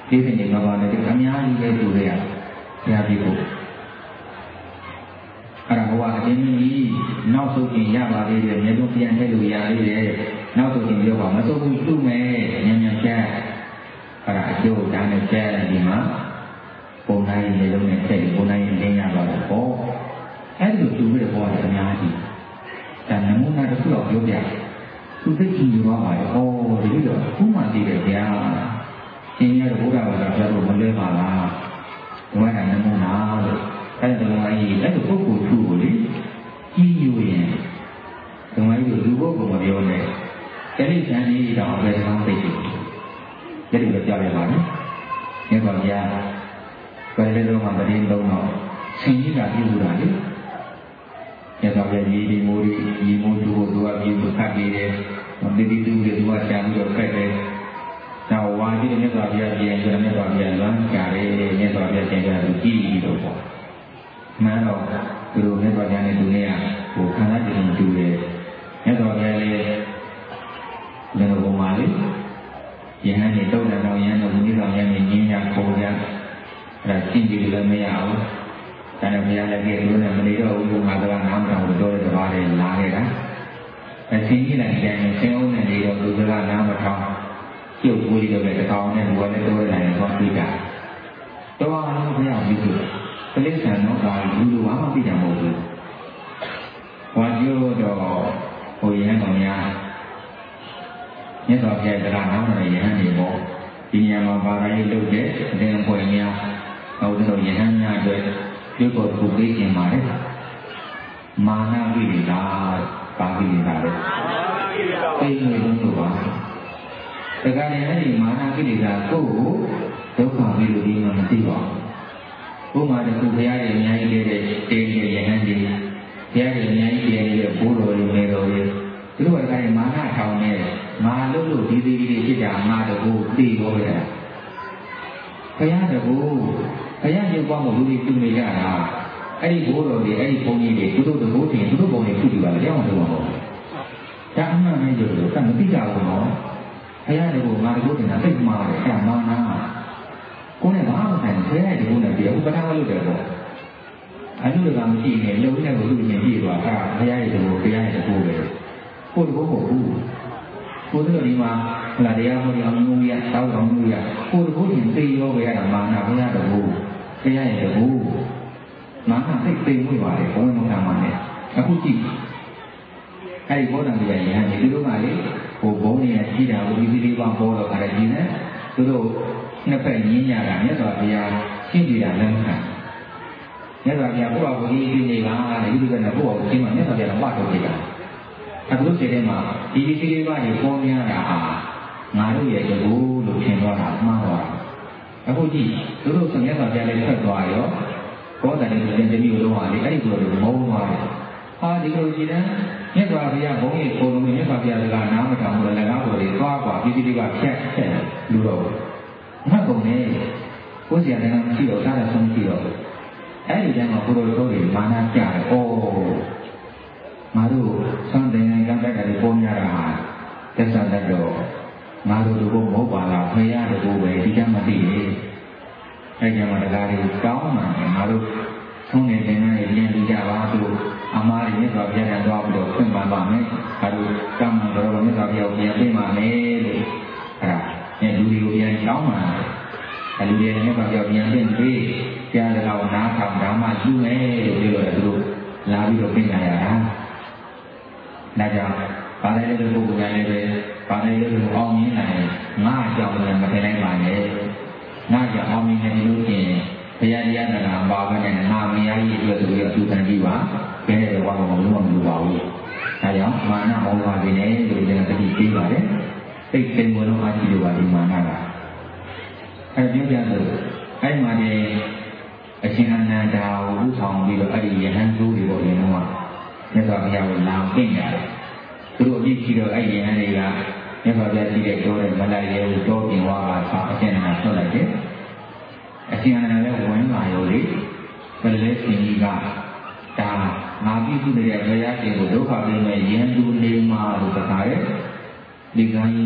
ဒီစနေမှာပါတယ်အများကြီးပဲတူရဘုရားကြီးကိုအဲ့ဒါဟိုကအင်းကြီးနောက်ဆုံးပြင်ရပါသေးတယ်မြေဆုံးပြန်ခဲ့လို့ရသေးတယ်နောက်ဆုံးပြင်ပြောပါမဆုံးဘူးသူ့မယ်ညံ့ညံ့ချက်အဲ့ဒါအကျိုးဒါနဲ့ကျဲဒီမှာပုံနိုင်နေလုံးနဲ့ဆက်ပုံနိုင်နေရပါတော့ပေါ့အဲ့ဒီလိုတူပြီးတော့အများကြီးဒါနမူနာတစ်ခုတော့ပြောပြသူသိချင်ကြပါရဲ့ဩဒီလိုတော့ခုမှသိတယ်ဗျာသင်ရတဲ့ဘုရားဘာသာပြောလို့မလဲပါလားဒီမှာနမူနာလို့အဲ့ဒါတော့အဲ့ဒီပုဂ္ဂိုလ်သူ့ကိုလေကြီးယူရင်ဒီမှာဒီလူပုဂ္ဂိုလ်မပြောနဲ့တတိယဉာဏ်ကြီးတော့ဘယ်ကောင်သိတယ်ဒီလိုပြောပြပါမယ်မြတ်စွာဘုရားဘယ်လိုမှမတင်တော့ဆင်ကြီးကပြုတာလေမြတ်စွာဘုရားဒီမိုးဒီမိုးသူ့ကိုသူကပြုခတ်နေတယ်ဒီဒီသူတွေသူကချမ်းပြီးတော့ခက်တယ်နောက်ဝါကြီးမြတ်စွာဘုရားပြန်ဆိုမြတ်စွာဘုရားလမ်းကြတယ်မြတ်စွာဘုရားပြန်ကြတယ်ကြည်ပြီးတော့ပေါ့မှန်တော့သူတို့မြတ်စွာဘုရားနဲ့သူနဲ့ဟိုခန္ဓာတည်းတူတယ်မြတ်စွာဘုရားလည်းလည်းဘုံပါလေယဟန်နေတုံးတဲ့တော်ယဟန်တို့ဘုရားတော်ယဟန်နေညင်းရခေါ်ကြအဲ့ဒါရှင်းကြည့်လို့မရဘူးဒါနဲ့ဘုရားလည်းကြည့်လို့လည်းမနေတော့ဘူးငါကနားမတော်ဘူးပြောတဲ့တပါးလေးလာခဲ့တာအရှင်းကြီးလိုက်တယ်ဆင်းအောင်နဲ့နေတော့သူကနားမထောင်ကျုပ်ကိုယ်ကြီးတော့လည်းတကောင်နဲ့ဘုရားလည်းပြောတယ်ဟောပြီးတာတော့အားလုံးဘုရားပြီးသူပလိစ္ဆန်တော့ဒါလူလူဘာမှပြကြမဟုတ်ဘူးဝါကျိုးတော့ဟိုယဟန်တော်များမြတ်စွာဘုရားတရားနာတဲ့ယဟန်တွေပေါ့ဒီညမှာဘာသာရေးလုပ်တဲ့အတင်းအဖွဲ့များဟုတ်တယ်ယဟန်များအတွက်ပြုဖို့ပုဂ္ဂိုလ်ကျင်ပါတယ်မာနဝိရိယပါဠိရတာပဲသိနေလို့ပါတခါတည်းအဲ့ဒီမာနဝိရိယကိုဒုက္ခဝိရိယမှမသိပါဘူးဘုရားတခုဘုရားရဲ့အများကြီးတဲ့တေးရဲ့ယဟန်ကြီးဘုရားရဲ့အများကြီးတဲ့ဘိုးတော်တွေမေတော်တွေသူတို့ကလည်းမာနထောင်နေငါလို့ဒီဒီလေးဖြစ်တာငါတကူသိရောပဲဘုရားတကူဘုရားရုပ်ပေါင်းကိုလူတွေပြုနေကြတာအဲ့ဒီဘိုးတော်တွေအဲ့ဒီဘုန်းကြီးတွေသူတို့တကူတင်သူတို့ဘုံတွေပြုကြပါလေကြောက်အောင်လုပ်ပါဦးဒါအမှန်နဲ့ပြောလို့ကမသိကြဘူးနော်ဘုရားတကူငါတကူတင်တာသိမှာတယ်အဲ့ဒါမာနကိုယ်နဲ့ဘာမှဆိုင်ဘုရားတကူနဲ့ပြောဥပဒါလုပ်တယ်ပေါ့အဲ့လိုကမရှိနေလုံနဲ့ကိုသူ့မြင်ကြည့်သွားတာဘုရားရဲ့တကူဘုရားရဲ့တကူပဲကိုယ်တကူမဟုတ်ဘူးကိုယ်တို့ဒီမှာဟလာတရားဟောအောင်မျိုးရတောက်အောင်မျိုးရကိုယ်တို့ရင်သိရောပဲရတာမာနဘုရားတကူဘုရားရဲ့တကူမာနသိသိမှုပါလေဘုန်းတော်ကမှနဲ့အခုကြည့်အဲ့ဒီဘောဓံတရားရဟန်းဒီလိုမှလေဟိုဘုန်းကြီးရဲ့ကြီးတာကိုဒီလေးပါပေါ်တော့ခါတယ်ဒီနဲ့သူတို့နှစ်ဖက်ညင်းကြတာမြတ်စွာဘုရားရှင်းပြတာလည်းမခံမြတ်စွာဘုရားဘုရားကိုကြီးပြနေပါတဲ့ဒီလိုကလည်းဘုရားကိုရှင်းမှမြတ်စွာဘုရားတော့ပတ်တော်ပြတာအခုစိတ်ထဲမှာဒီစီလေးပါးကိုပေါ်များတာဟာငါတို့ရဲ့တကူလို့ထင်သွားတာမှားသွားတာအခုကြည့်သူတို့ဆမြတ်စွာဘုရားလည်းထွက်သွားရောဘောဓံတွေလည်းတတိယလုံးပါလေအဲ့ဒီလိုမုန်းသွားတယ်ဟာဒီလိုကြည့်တယ်မြတ်စွာဘုရားဘုန်းကြီးကိုယ်လုံးမြတ်စွာဘုရားကနားမထောင်ဘူးလည်းငါ့ကိုယ်လေးသွားกว่าဒီစီလေးပါဖြတ်လူတော့မှတ်ကုန်နေကိုယ်စီရတယ်မရှိတော့တာလည်းဆုံးရှိတော့အဲ့ဒီကျမ်းမှာဘုရားတော်တွေမာနကြတယ်ဩငါတို့စံတင်ကံတိုက်တာတွေပေါ်များတာဟာသက်သာတတ်တော့ငါတို့တို့မဟုတ်ပါလားဖရာတို့ပဲဒီကမှသိတယ်အဲ့ဒီမှာတရားတွေတောင်းမှငါတို့သုံးနေတဲ့နေနဲ့ပြန်ပြီးကြပါသူအမားတွေမြတ်စွာဘုရားကသွားပြီးတော့ဖွင့်ပန်းပါမယ်ငါတို့ကံမှန်တော်မြတ်စွာဘုရားပြန်ပြင်ပါမယ်လို့အဲ့ဒါလူတွေကိုပြန်တောင်းမှလူတွေနဲ့မြတ်စွာဘုရားပြန်ပြင်ပြီးကြားတဲ့အောင်နားထောင်ဓမ္မယူမယ်လို့ပြောတော့သူတို့လာပြီးတော့ပြင်ကြရတာဒါကြောင့်ဘာလဲလို့ပုဂ္ဂိုလ်များလည်းပဲဘာလဲလို့အောင်မြင်နိုင်ငါကြောင့်လည်းမထင်နိုင်ပါနဲ့ငါကြောင့်အောင်မြင်နေလို့ရှိရင်ဘုရားတရားနာပါဘဲနဲ့ငါမယားကြီးအတွက်ဆိုပြီးတော့သူခံကြည့်ပါဘယ်နဲ့တော့ဘာမှမလုပ်ပါဘူးဒါကြောင့်မာနမောဟတွေနဲ့လို့လည်းတတိပေးပါတယ်စိတ်သိမ်ဝင်လို့အကြည့်လို့ပါဒီမာနကပြောပြလို့အဲ့မှာနေအရှင်အနန္ဒာကိုဥဆောင်ပြီးတော့အဲ့ဒီယဟန်သူတွေပေါ်နေတော့မြတ်စွာဘုရားကိုလာပင့်ရတယ်သူတို့အပြည့်ရှိတော့အဲ့ဒီယဟန်တွေကမြတ်စွာဘုရားရှိတဲ့တော်တဲ့မလိုက်ရဲဘူးတောပြင်ဝါကဆောင်းအရှင်အနန္ဒာဆွတ်လိုက်တယ်အရှင်အနန္ဒာလည်းဝင်လာရောလေဘယ်လဲရှင်ကြီးကဒါငါပြည့်စုံတဲ့ဘုရားရှင်ကိုဒုက္ခပေးမဲ့ယဟန်သူနေမှာလို့တခါရဲ့ဒီကံကြီး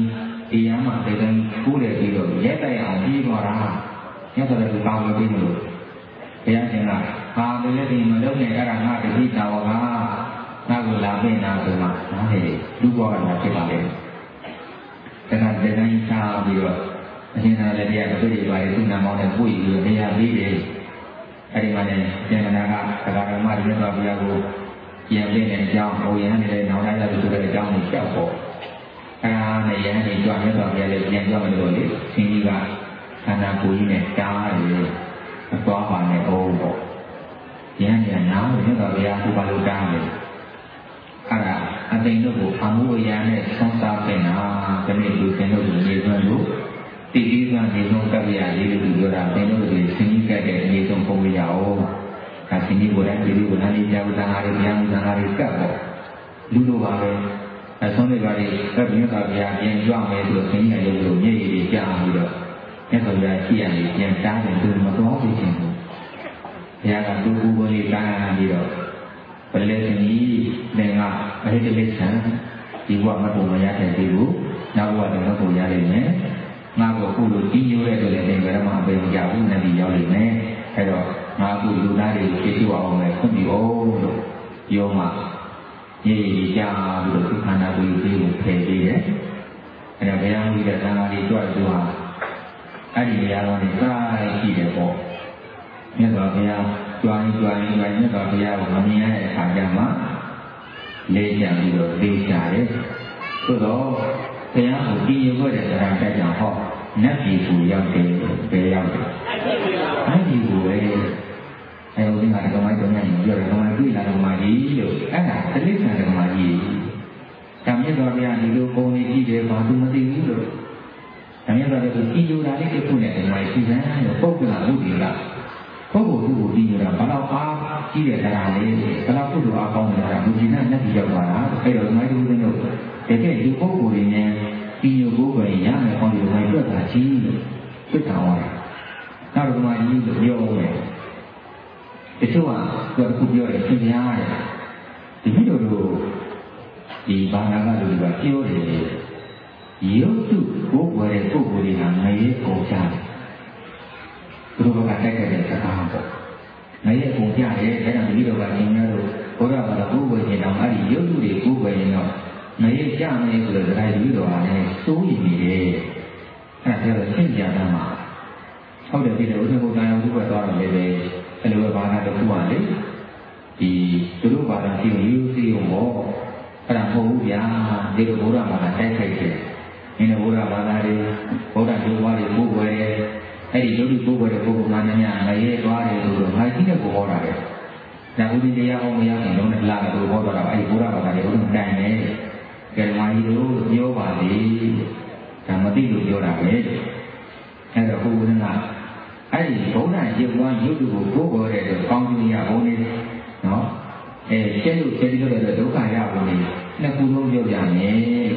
ဒီရမှာဒီတိုင်းကူးတယ်ပြီးတော့ရက်တိုက်အောင်ပြီးသွားတာညဆိုတော့ကောင်းပြီးမလို့ဘုရားရှင်ကဟာဒီလည်းဒီမလုပ်နဲ့အဲ့ဒါငါတတိတာဝကငါကိုလာပြင်တာဆိုမှနားဟဲ့လူ့ဘဝကဖြစ်ပါလေဒါကဒီတိုင်းစားပြီးတော့အရှင်သာလည်းတရားတစ်တွေပါလေသူ့နာမောင်းနဲ့ပွေပြီးတော့တရားပြီးတယ်အဲ့ဒီမှာလည်းဉာဏ်နာကသက္ကာရမဒီလိုပါဘုရားကိုပြန်ပြတဲ့အကြောင်းဟိုရဟန်းတွေနောက်တိုင်းလည်းဆိုတဲ့အကြောင်းကိုကြောက်ဖို့အဲ့ဒါနဲ့ရဟန်းတွေကြွမြတ်စွာဘုရားလည်းပြန်ကြောက်မယ်လို့လေဆင်းကြီးကခန္ဓာကိုယ်ကြီးနဲ့တားတယ်အသွားပါနဲ့အောင်ပေါ့ရဟန်းတွေနားလို့မြတ်စွာဘုရားသူ့ဘာလို့တားလဲအဲ့ဒါအသိတို့ကိုအမှုရဟန်းနဲ့ဆုံးစားပြင်တာဒီနေ့လူသင်တို့ကိုနေသွင်းလို့တိတိကျကျနေဆုံးကပ်ရလေးလို့ပြောတာသင်တို့တွေဆင်းကြီးကတဲ့နေဆုံးပုံရအောင်ဒါဆင်းကြီးကိုယ်တိုင်ဒီလိုနာနေကြဘူးသံဃာတွေပြန်သံဃာတွေကပ်ပေါ့လူလိုပါပဲအဆုံးတွေပါလေကပ်မြတ်စွာဘုရားပြန်ကြွမယ်ဆိုတော့ဆင်းကြီးရုပ်လို့မျက်ရည်ကြာပြီးတော့မြတ်စွာဘုရားကြည့်ရရင်ပြန်တားတယ်သူမတော်ဘူးရှင်ဘူးဘုရားကသူ့ကိုယ်ကိုယ်လေးတားပြီးတော့ပလဲဆင်းကြီးလည်းကအဲ့ဒီလိဆန်ဒီဘဝမပုံမရတဲ့ဒီကိုနောက်ဘဝတော့ပုံရလိမ့်မယ်ငါ့ကိုအခုလိုကြီးညိုတဲ့ဆိုလည်းဘယ်မှာအပင်ကြဘူးနဲ့ဒီရောက်လိမ့်မယ်အဲ့တော့ငါအခုလူသားတွေကိုသိကြအောင်လည်းခွင့်ပြုအောင်လို့ပြောမှရည်ရည်ကြပြီးတော့ခန္ဓာကိုယ်ကြီးကိုဖယ်ပေးတယ်အဲ့ဒါဘယ်အောင်ကြီးတဲ့သံဃာတွေကြွသူဟာအဲ့ဒီနေရာတော့နေစားရှိတယ်ပေါ့မြတ်စွာဘုရားကြွရင်မြတ်စွာဘုရားကိုမမြင်ရတဲ့အခါကျမှလေးကြပြီးတော့လေးကြတယ်သို့တော့ဘုရားကိုကြည်ညိုခဲ့တဲ့တရားတက်ကြောင်ဟောနတ်ပြည်ကိုရောက်တယ်ဘယ်ရောက်တယ်နတ်ပြည်ကိုပဲအဲဦးကဓမ္မတော်များကြီးပြောတယ်ဓမ္မတွေ့လာဓမ္မကြီးလို့အဲ့ဒါတိဋ္ဌာဓမ္မကြီးဓမ္မတော်ဘုရားဒီလိုပုံနေကြည့်တယ်ဘာသူမသိဘူးလို့ဓမ္မတော်ကိုကြည်ညိုတာလေးတစ်ခုနဲ့ဓမ္မကြီးစမ်းလို့ပုဂ္ဂလဝိသေကပုဂ္ဂိုလ်သူ့ကိုကြည်ညိုတာဘာလို့အားကြီးတဲ့တရားလေးဘယ်လောက်ပုဂ္ဂိုလ်အားကောင်းနေတာလူကြီးနဲ့နတ်ပြည်ရောက်သွားတာအဲ့တော့ဓမ္မကြီးဦးသိန်းတို့တကယ်ဒီပုဂ္ဂိုလ်တွေနဲ့ဒီလိုကိုယ်ပဲရမယ်ဟောဒီလိုပဲတွေ့တာကြီးလို့သိတာပါနောက်တော့ဓမ္မကြီးလို့ပြောမယ်တချို့ကသူပြောတယ်သင်များတယ်ဒီလိုလိုဒီဘာသာကလူကပြောတယ်ရုပ်တုကိုယ်ွယ်တဲ့ပုဂ္ဂိုလ်တွေကငရေကုန်ကြတယ်သူတို့ကတက်ခဲ့တဲ့စကားပေါ့ငရေကုန်ကြတယ်ဒါကြောင့်ဒီလိုကညီများတို့ဘုရားဘာသာကိုယ်ွယ်နေတော့အဲ့ဒီရုပ်တုတွေကိုယ်ွယ်နေတော့ငရေကြမယ်ဆိုတော့ဒါကြီးပြီးတော့လည်းစိုးရိမ်နေတယ်အဲ့ဒါတော့သိကြတာမှာဟုတ်တယ်ဒီလိုဥစ္စာကိုတရားဥပ္ပသွားတော့လည်းပဲအဲ့လိုဘာသာတစ်ခုပါလေဒီသူတို့ဘာသာရှိယူစီအောင်ပေါ့အဲ့ဒါမဟုတ်ဘူးဗျာဒီလိုဘုရားဘာသာတိုက်ခိုက်တယ်ဒီလိုဘုရားဘာသာတွေဘုရားဒုဝါတွေပို့ွယ်အဲ့ဒီဒုတိပို့ွယ်တဲ့ပုဂ္ဂိုလ်များများငရဲသွားတယ်လို့ငါကြီးတဲ့ကိုဟောတာပဲဒါဥဒိတရားဟောမရရင်လုံးနဲ့လာတယ်လို့ဟောတော့အဲ့ဒီဘုရားဘာသာတွေဘုရားတိုင်တယ်ကဲမာကြီးတို့ပြောပါလေဒါမသိလို့ပြောတာပဲအဲ့တော့ဘုရားကအဲ့ဒီဘုရားရုပ်ဝါရုပ်ကိုကိုယ်ပေါ်တဲ့ကောင်းကျိုးရဘုန်းလေးနော်ကျဲလို့တဲ့ဒုက္ခရဘုန်းလေးနှစ်ခုလုံးပြောပြမယ်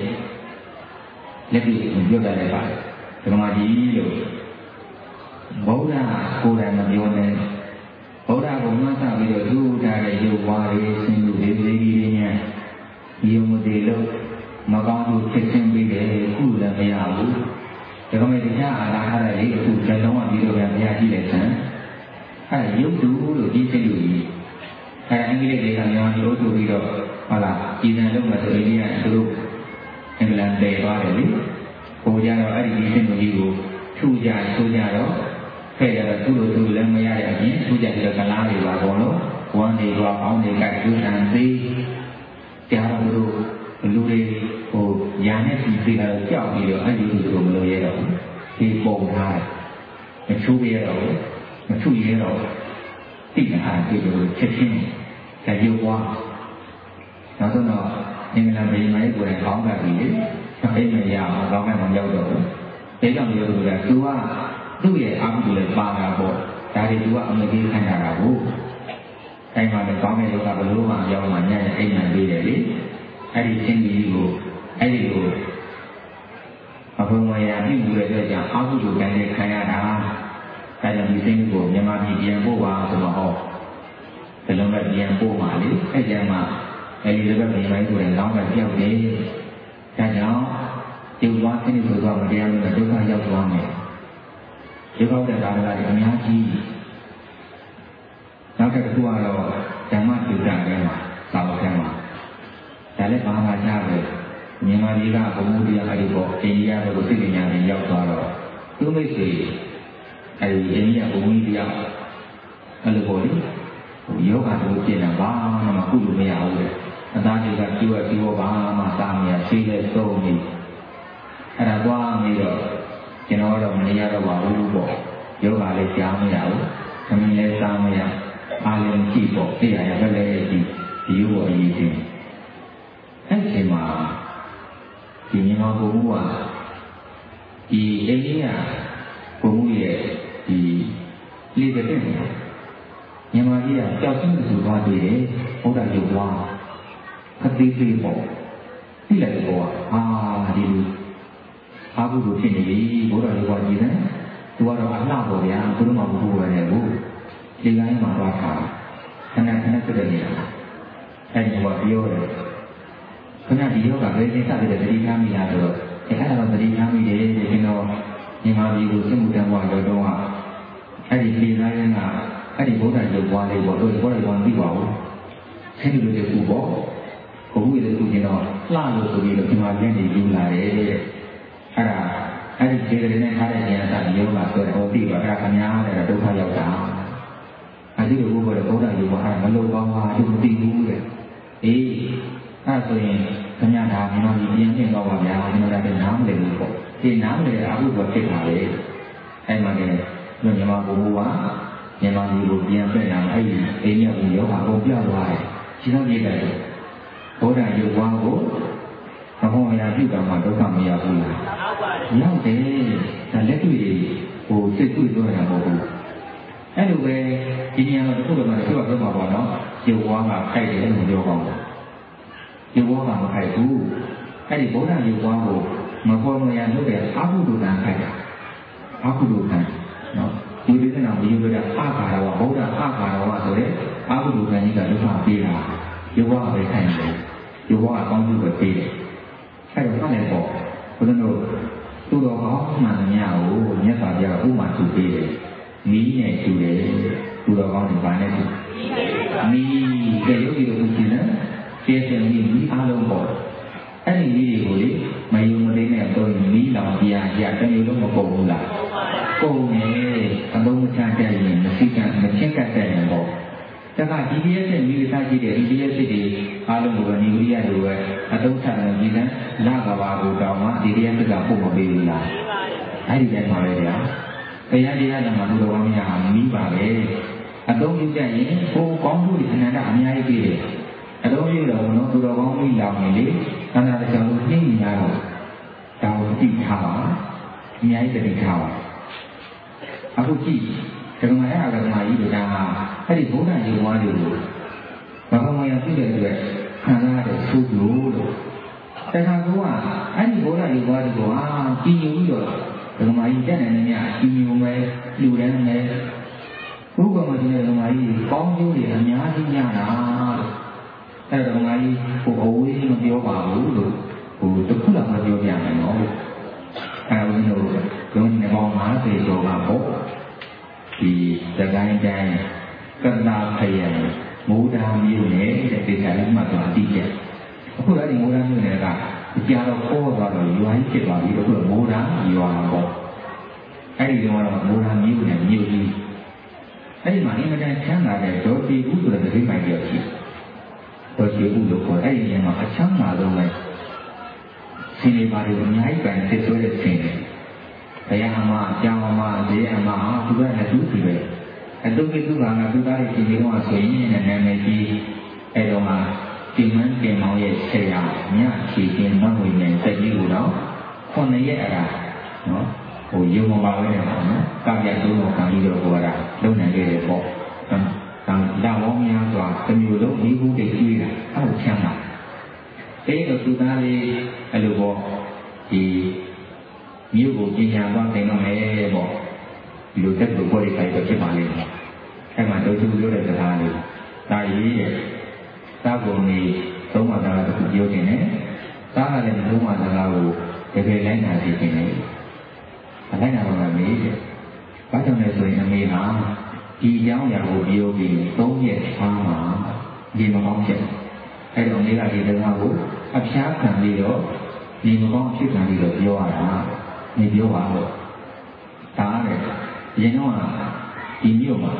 လက်ပြီးပြောပြလိုက်ပါဓမ္မကြီးလို့ဘုရားကိုယ်တိုင်မပြောနဲ့ဘုရားကမှတ်သားပြီးတော့သူ့ထားတဲ့ရုပ်ဝါရေးဆင်းရဲလေးကြီးညာယုံမတည်လို့မကောင်းဘူးဖြစ်ခြင်းပြီးတယ်ခုလည်းမရဘူးဒါကမှတရားအားလာထားတဲ့လေအခုဇလုံးကပြီးတော့ဗျာကြည့်လိုက်စမ်းအဲ့ရုပ်တုလို့ဒီစိတ်လို့အဲ့အင်္ဂလိပ်တွေကမြန်မာဒီလိုဆိုပြီးတော့ဟုတ်လားပြည်စံလုံးမှာဆိုအိန္ဒိယသူတို့အင်္ဂလန်ပယ်သွားတယ်လေဟိုကြတော့အဲ့ဒီစိတ်ကြီးကိုထူကြဆိုကြတော့ခဲ့ကြတော့သူ့လိုသူလည်းမရတဲ့အပြင်ထူကြပြီးတော့ကလားတွေပါဘောလို့ဝမ်းတွေကပေါင်းတွေကကျူးထန်သေးကြားတော့လို့လူတွေဟိုညာနဲ့ဒီသေးတာကြောက်ပြီးတော့အဲ့ဒီလိုမလို့ရတော့ဒီပုံထားမချူရတော့မချူရတော့တိကျအားဒီလိုချက်ချင်းကြရုပ်ွားနောက်ဆုံးတော့အင်္ဂလန်ပြည်မှာကိုယ်တိုင်ကောင်းတာပြီးအိမ်မရအောင်ကောင်းမှမရောက်တော့ဘူးအဲကြောင့်ပြောလို့ကသူကသူ့ရဲ့အာဟုလည်းပါတာပေါ့ဒါတွေသူကအမကြီးခံရတာကိုအဲ့မှာလည်းကောင်းတဲ့လောကဘလို့မှရောက်မှညရဲ့အိမ်မှာပြီးတယ်လေအဲ့ဒီချင်းကြီးကိုအဲ့ဒီကိုအဘုံမယာပြုလို့တဲ့ကြောင့်အာဟုလိုတိုင်းနဲ့ခံရတာဒါကြောင့်ဒီစိတ်ကိုမြန်မာပြည်ပြန်ပို့ပါဆိုတော့ဟောဒီလိုနဲ့ပြန်ပို့ပါလေအဲ့ကျမှအဲ့ဒီလိုပဲမြန်မာပြည်ကိုလည်းလောင်းကပြောက်နေဒါကြောင့် yêu quá thế này rồi mà đem là chúng ta giao quan này yêu cầu để làm là để nhá chi nó cái thứ hai là chẳng mà chịu trả cái mà sao cái mà tại lẽ ba mà cha về nhưng mà đi ra cũng mua đi ăn đi bộ thì ra rồi cái gì nhà thì giao qua rồi cứ mấy gì ai nhà cũng mua đi ăn ăn được rồi yếu cả tôi tiền là ba mà cũng đủ nhiều rồi người ta chỉ cần kêu ba mà sao nhà xây lên tô thìအဲ့ဒါသွားပြီးတော့ကျွန်တော်တော့မနေရတော့ပါဘူးပေါ့ယောဂလည်းကြားမရဘူးသမီးလည်းစားမရအားလည်းကြည့်ပေါ့သိရရပဲလေဒီယူပေါ်အရေးကြီးအဲ့ဒီမှာဒီမြန်မာဘုံကဒီအိန္ဒိယဘုံရဲ့ဒီလေတဲ့မြန်မာကြီးကကြောက်စင်းသူသွားတွေ့တယ်ဘုရားရုပ်သွားခတိသိပေါ့သိလိုက်တော့ဒီအာဟုတို့ဖြစ်နေပြီဘုရားလောကကြီးနဲ့သူကတော့အလှပေါ်ဗျာသူတို့မှမဟုတ်ပဲလေဘူးဒီလိုင်းမှာသွားတာခဏခဏပြတဲ့နေရာအဲ့ဒီကပြောတယ်ခဏဒီယောဂပဲသိစားတဲ့တတိထားမိတာဆိုတော့အဲ့ဒါတော့တတိထားမိတယ်ကျွန်တော်မြန်မာပြည်ကိုစစ်မှုတန်းသွားတော့အဲ့ဒီဒီလိုင်းကအဲ့ဒီဘုရားရုပ်ပွားလေးပေါ့တို့ဘုရားရုပ်သိပါဘူးဆင်းရဲတဲ့ကူပေါ့ဘုရားရဲ့ကူကျင်တော့လှလို့ဆိုပြီးတော့ဒီမှာကျင်းနေယူလာတယ်အဲ့ဒါအဲ့ဒီခြေရည်နဲ့ထားတဲ့နေရာကယောဂဆိုတော့ပြီးတော့အဲ့ဒါခင်ဗျားတဲ့ဒုက္ခရောက်တာအဲ့ဒီလိုဘုရားရုပ်ကအဲ့မလို့ကောင်းပါသူမသိဘူးတဲ့အေးအဲ့ဆိုရင်ခင်ဗျားဒါမြန်မာပြည်ပြန်ပြင်တော့ပါဗျာကျွန်တော်လည်းနားမလည်ဘူးပေါ့ဒီနားမလည်အခုတော့ဖြစ်တာလေအဲ့မှာလည်းမြန်မာဘုရားမြန်မာပြည်ကိုပြန်ပြည့်လာအဲ့ဒီအိန္ဒိယဘုယောဂကိုပြောက်သွားတယ်ရှင်းတော့ပြတယ်ဘုရားရုပ်ဝါကိုဘုံအရာပြုတာမှဒုက္ခမရဘူးလားရောက်တယ်ဒါလက်တွေ့ဟိုစိတ်တွေ့ပြောရတာမဟုတ်ဘူးအဲ့လိုပဲဒီနေရာမှာတစ်ခုတော့တစ်ခုတော့ပြောမှာပေါ့နော်ရုပ်ဝါကခိုက်တယ်လို့ပြောကောင်းတယ်ရုပ်ဝါကမခိုက်ဘူးအဲ့ဒီဘုရားရုပ်ဝါကိုမပေါ်မရလုပ်တဲ့အာဟုဒုက္ခခိုက်တာအာဟုဒုက္ခနော်ဒီပြဿနာကိုယူရတဲ့အာဃာရဝဗုဒ္ဓအာဃာရဝဆိုတဲ့အာဟုဒုက္ခကြီးကဒုက္ခပေးတာရုပ်ဝါပဲခိုက်တယ်ရုပ်ဝါအကောင်းဆုံးပဲပေးတယ်အဲ့တော့လည်းပေါ့ဘုရားတို့သူတော်ကောင်းမှန်သမျှကိုမြတ်စွာဘုရားဥပမာသူပေးတယ်မီးနဲ့တူတယ်သူတော်ကောင်းတွေဘာနဲ့တူမီးကရုပ်ရည်တို့ကြည့်နေကျေစင်ကြီးမီးအားလုံးပေါ့အဲ့ဒီမီးတွေကိုလေမယုံမသိနဲ့တော့မီးလောင်ပြရတမျိုးလုံးမပုံဘူးလားပုံနေအလုံးမချတဲ့ရင်မရှိကမချင်းကတ်တဲ့ရင်ပေါ့ဒါကဒီပြည့်ရဲ့မိသားကြီးတဲ့ဒီပြည့်စစ်တွေအားလုံးကိုနေဝိရတို့ပဲအတုံးထတယ်ဒီကလာကဘာကိုတောင်းမှဒီပြည့်စစ်ကပို့မပေးဘူးလားအဲ့ဒီတိုင်းပါပဲဗျာတရားတရားလည်းမလို့တော့မရအောင်မိပါပဲအတုံးပြုကြရင်ဟိုကောင်းမှုတွေအနန္တအများကြီးပေးတယ်အတုံးပြုတော့ဘုံသူတော်ကောင်းမှုလောင်နေလေခန္ဓာတစ်ချောင်းကိုနှိမ့်နေရတော့ဒါကိုသိထားပါအများကြီးသိထားပါအခုကြည့်ဒီမှာအဲ့ဒါကမာကြီးတွေကအဲ့ဒီဘုရားရုပ်ဝါးတွေကိုဘာမှမရပြည့်တဲ့အတွက်ခံရတဲ့သုဒ္ဓလို့တခါကအဲ့ဒီဘုရားရုပ်ဝါးတွေကိုကြီးညိုပြီးတော့ဒီမှာကြီးတက်နေနေမြကြီးညိုမဲ့လူတန်းနဲ့ဘုရားမကြီးတဲ့ဒီမှာကြီးကောင်းကျိုးတွေအများကြီးညတာအဲ့တော့ဒီမှာကြီးဟိုအဝေးမပြောပါဘူးလို့ဟိုတစ်ခုလောက်မပြောပြနိုင်တော့အဲ့ဒါဦးတို့လုံးနေပေါင်း50ကျော်ပါပေါ့ဒီသတိုင်းတိုင်းကန္နာခယံမိုးဒါမျိုးနဲ့တဲ့ဒီကလည်းမှတ်သွားသိတယ်အခုလည်းဒီမိုးဒါမျိုးနဲ့ကကြားတော့ပေါ်သွားတော့ရွာကြီးဖြစ်သွားပြီးတော့မိုးဒါရွာပေါ့အဲ့ဒီတော့မိုးဒါမျိုးနဲ့မြို့ကြီးအဲ့ဒီမှာအင်မတန်ချမ်းသာတဲ့ဒေါ်စီဦးဆိုတဲ့ဒိဋ္ဌိမိုင်ပြောရှိဒေါ်စီဦးလို့ခေါ်အဲ့ဒီနေရာမှာအချမ်းသာဆုံးပဲဆင်းရဲပါတယ်အများကြီးပဲဖြစ်ဆိုတဲ့ဆင်းရဲတရားမှာအကြောင်းမှာတရားမှာသူကလည်းသူကြည့်ပဲအတုကိသူကသူသားရဲ့ဒီလိုမှဆိုရင်နာမည်ကြီးအဲ့တော့မှဒီမန်းတင်မောင်ရဲ့ဆရာညချီတင်မဝင်တဲ့စက်ကြီးကိုတော့9ရက်အရာနော်ဟိုရုံမပါပဲနော်ကာပြသုံးတော့ခံပြီးတော့ဟိုကလုံနိုင်ခဲ့တယ်ပေါ့ဒါလာဝေါင်းများစွာတစ်မျိုးလုံးဒီခုတည်းကြီးတာအဲ့လိုချမ်းသာအဲ့တော့သူသားလေးအဲ့လိုပေါ့ဒီမြို့ကိုပညာသွားသင်တော့မယ်ပေါ့ဒီလိုတက်လို့ပေါ်ရခိုင်တော့ဖြစ်ပါလိမ့်မယ်အဲ့မှာတို့သူပြောတဲ့စကားလေးဒါရေးတဲ့သာကုန်ကြီးသုံးပါးစကားတစ်ခုပြောနေတယ်သားကလည်းသုံးပါးစကားကိုတကယ်လိုက်နာစီခြင်းလေလိုက်နာတော့မမေးတယ်ဘာကြောင့်လဲဆိုရင်အမေဟာဒီအကြောင်းအရာကိုပြောပြီး3 ရက်ထားမှာဒီမကောင်းဖြစ်အဲ့တော့မိကဒီစကားကိုအဖျားခံပြီးတော့ဒီမကောင်းဖြစ်ခံပြီးတော့ပြောရတာနေပြောပါတော့ဒါနဲ့ရင်တော့ဒီမြို့မှာ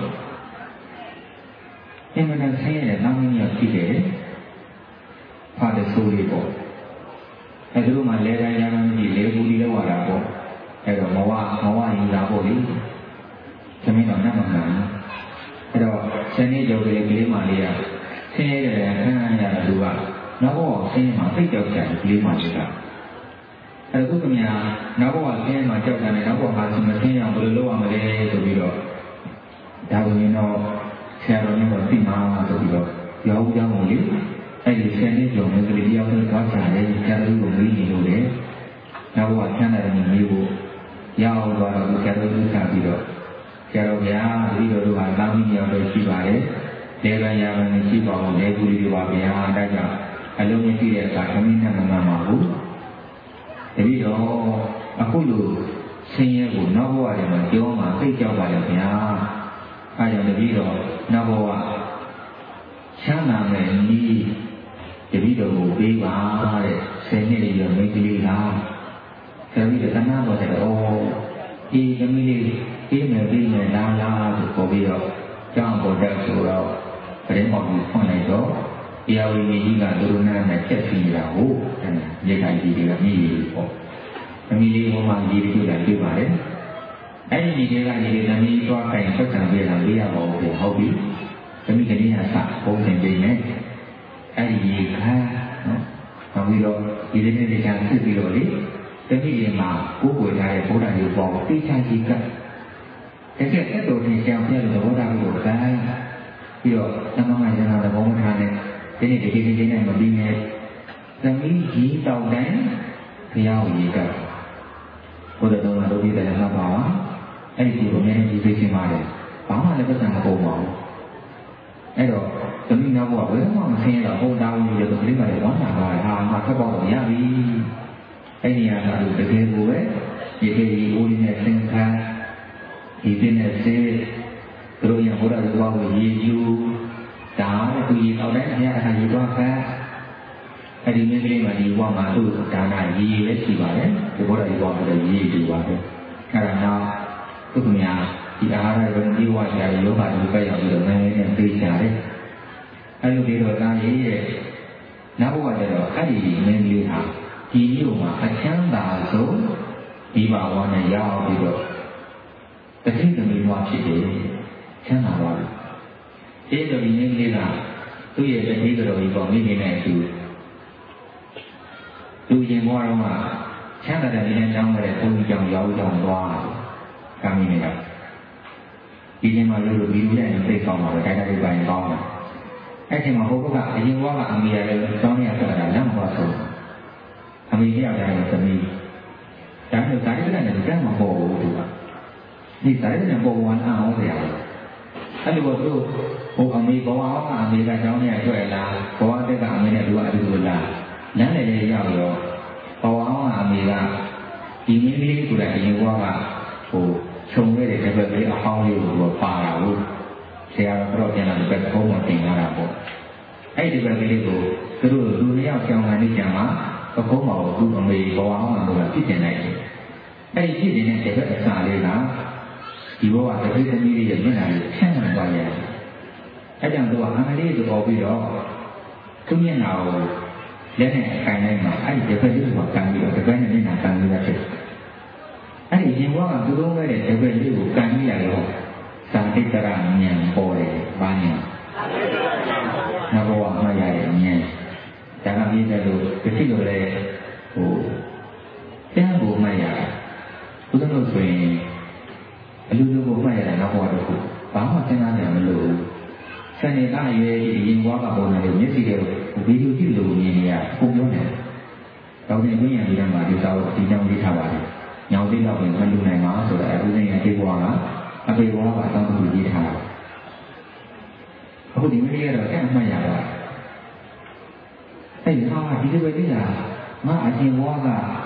အင်မတန်ဆင်းရဲတဲ့နောက်မင်းရောက်ရှိတယ်ဖားတဲ့ဆိုးလေးပေါ့အဲ့ဒီမှာလဲတိုင်းရမ်းကြီးလဲဘူးဒီလောက်လာပေါ့အဲ့တော့မဝရင်လာပေါ့လေသမီးတော့နတ်မမှန်အဲ့တော့ဆင်းရဲကြော်ကလေးမလေးကဆင်းရဲတဲ့ခန်းရတဲ့လူကနောက်ဘဝဆင်းရဲမှာသိကြောက်ကြတယ်ကလေးမလေးကအဲ့တော့သူကများနောက်ဘဝဆင်းရဲမှာကြောက်တယ်နောက်ဘဝမှာမဆင်းရအောင်ဘယ်လိုလုပ်ရမလဲဆိုပြီးတော့ဒါဝင်တော့ဆရာတော်မျိုးသိမှာဆိုပြီးတော့ရောက်ကြောင်းလေအဲ့ဒီဆင်းရဲကြော်မျိုးကလေးရောက်တော့သွားချတယ်ဆရာတော်ကိုမေးနေလို့လေနောက်ဘဝဆန်းတဲ့မျိုးကိုရောက်သွားတော့ဆရာတော်ကပြီးတော့ဆရာတော်ဗျာဒီလိုတို့ဟာတောင်းကြီးရောက်တော့ရှိပါတယ်လေကံရပါနဲ့ရှိပါအောင်လေကူလေးပါဗျာဒါကြောင့်အလုံးမရှိတဲ့အခါခမင်းနဲ့မမှန်ပါဘူးတတိတော့အခုလိုဆင်းရဲကိုနောက်ဘဝတွေမှာပြောမှသိကြောက်ပါလေဗျာအဲကြောင့်တတိတော့နောက်ဘဝချမ်းသာမယ်ဤတတိတော်ကိုပေးပါတဲ့10 နှစ်လေးရမိတ်ကလေးလားဆရာကြီးကတနာတော်တဲ့ဒီသမီးလေးပြီးမယ်လာဆိုပေါ်ပြီးတော့ကျောင်းပေါ်တက်ဆိုတော့ပရင်းမောင်ကြီးဖွင့်လိုက်တော့တရားဝိနည်းကြီးကသူတို့နဲ့ချက်စီတာကိုမြေခိုင်ကြီးတွေကမြည်ပေါ့သမီးလေးဟိုမှာကြီးတွေတွေ့ပါလေအဲ့ဒီကြီးတွေကကြီးသမီးသွားခိုင်ဆက်ဆံပေးတာလေးရပါဦးဟုတ်ပြီသမီးကလေးကစပုံစံပေးမယ်အဲ့ဒီကြီးခါနော်နောက်ပြီးတော့ဒီလေးနဲ့ကြာစစ်ပြီးတော့လေတတိယမှာကိုယ်ကိုယ်ထားတဲ့ဘုရားရုပ်ပေါ်သိချကြီးကတကယ်အဲ့လိုသင်ကြောင်ပြတဲ့ဘုရားကိုတိုင်းပြီးတော့သမမရနာတဲ့ဘုံထားတဲ့ဒီနေ့ဒီနဲ့မပြီးနဲ့သမီးကြီးတောက်တိုင်းဘုရားကိုကြီးကဘုရားတော်မှာလုပ်ပြီးတယ်မှာပါအဲ့ဒီကိုအများကြီးသိချင်ပါတယ်ဘာမှလည်းပတ်စံမပေါ်ပါဘူးအဲ့တော့သမီးနောက်ဘဝဘယ်မှမဆင်းရတော့ဟိုတောင်းနေတယ်ဆိုဒီမှာလည်းဝမ်းသာပါတယ်ဟာငါဖက်ပေါက်ရပြီအဲ့ဒီဟာကတကယ်ကိုပဲဒီဒီဦးရင်းနဲ့သင်္ခါဒီပြင်းနဲ့စေသူတို့ရဘုရားတော်ကိုရည်ယူဒါနဲ့သူရည်တော်တဲ့အရာအရေးတော့ခါအဲ့ဒီမင်းကလေးမှဒီဘဝမှာသူ့ဒါနရည်လည်းရှိပါတယ်ဒီဘုရားဒီဘဝမှာလည်းရည်ယူပါတယ်အဲ့ဒါနောက်သူ့များဒီအာဟာရဝိဒီဝါရှာယောဂတွေပဲရောက်ပြီးတော့နည်းနည်းသိကြတယ်အဲ့လိုပြီးတော့ဒါရည်ရဲ့နောက်ဘဝကျတော့အဲ့ဒီမင်းကလေးဟာဒီမြို့မှာအချမ်းသာဆုံးဒီဘာဝနဲ့ရောက်ပြီးတော့တတိသမီးဘဝဖြစ်တယ်ချမ်းသာပါဘူးဒီလိုဒီနေ့လေးကသူ့ရဲ့တတိတော်ကြီးပေါ်မိနေတဲ့အတူသူရင်ဘဝတော့မှချမ်းသာတဲ့ဒီနေ့ကြောင်းတဲ့ဘုန်းကြီးကြောင့်ရောက်ကြောင်းသွားကမ်းမိနေတာဒီနေ့မှလို့ဒီလိုနဲ့သိကောင်းပါပဲတိုက်တိုက်ပိုင်းကောင်းတယ်အဲ့ဒီမှာဟိုဘက်ကအရင်ဘဝကအမေရတယ်တောင်းရဆိုတာလမ်းမပေါ်ဆုံးအမေရောက်တယ်သမီးဒါနဲ့ဒါရီနဲ့လည်းကြမ်းမပေါ်ဘူးသူကဒီဒါရီနဲ့ပေါ်ဝင်အောင်ဆရာအဲ့လိုသူဟိုအမေဘဝအောင်အမေကကြောင်းနဲ့တွေ့လာဘဝတက်ကအမေနဲ့သူကအတူတူလာလမ်းနဲ့လည်းရောက်ရောဘဝအောင်အမေကဒီမင်းကလေးဆိုတဲ့အရင်ဘဝကဟိုခြုံခဲ့တဲ့ဘက်လေးအဟောင်းလေးကိုပါလာလို့ဆရာတော်ပြန်လာတဲ့ဘက်ဘုံမှာတင်လာတာပေါ့အဲ့ဒီဘက်ကလေးကိုသူတို့လူနှစ်ယောက်ကြောင်းကနေကြမှာပကုံးမှာသူ့အမေဘဝအောင်ကဖြစ်တင်လိုက်တယ်။အဲ့ဒီဖြစ်နေတဲ့ဘက်အစာလေးကဒီဘဝတတိသမီးလေးရဲ့မျက်နှာကိုဆန့်သွားရတယ်။အဲ့ကြောင့်သူကအမလေးကိုပေါ်ပြီးတော့သူ့မျက်နှာကိုလက်နဲ့အခိုင်လိုက်မှာအဲ့ဒီဘက်လေးကိုကန်ပြီးတော့ဒီဘက်နဲ့မျက်နှာကန်ပြီးတော့ဖြစ်တယ်။အဲ့ဒီရင်ဘဝကသူ့လုံးခဲ့တဲ့ဒီဘက်လေးကိုကန်ပြီးရတော့သံတိတ္တရဉာဏ်ပေါ်တယ်။ဘာဉာဏ်။နောက်ဘဝမှာရတဲ့ဉာဏ်ဒါကမြင်တယ်လို့ဒီလိုလေဟိုတရားကိုမှတ်ရတာဘုရားတို့ဆိုရင်အလူလူကိုမှတ်ရတာနောက်ဘဝတစ်ခုဘာမှစဉ်းစားကြမလို့စနေသားရဲ့ရင်ဘဝကပေါ်လာတဲ့မျက်စိတွေကိုဗီဒီယိုကြည့်လို့မြင်နေရပုံပြောနေတောင်းနေဝိညာဉ်ကြီးမှာဒီသာကိုဒီကြောင့်ရေးထားပါတယ်ညောင်သိတော့မလူနိုင်ပါဆိုတော့အခုနေရတဲ့ဘဝကအပေဘဝကတောင်းသူရေးထားတာအခုဒီမင်းကတော့အဲ့မှတ်ရတာအဲ့ဒီဟာဒီလိုပဲသိတာငါအရင်ဘဝက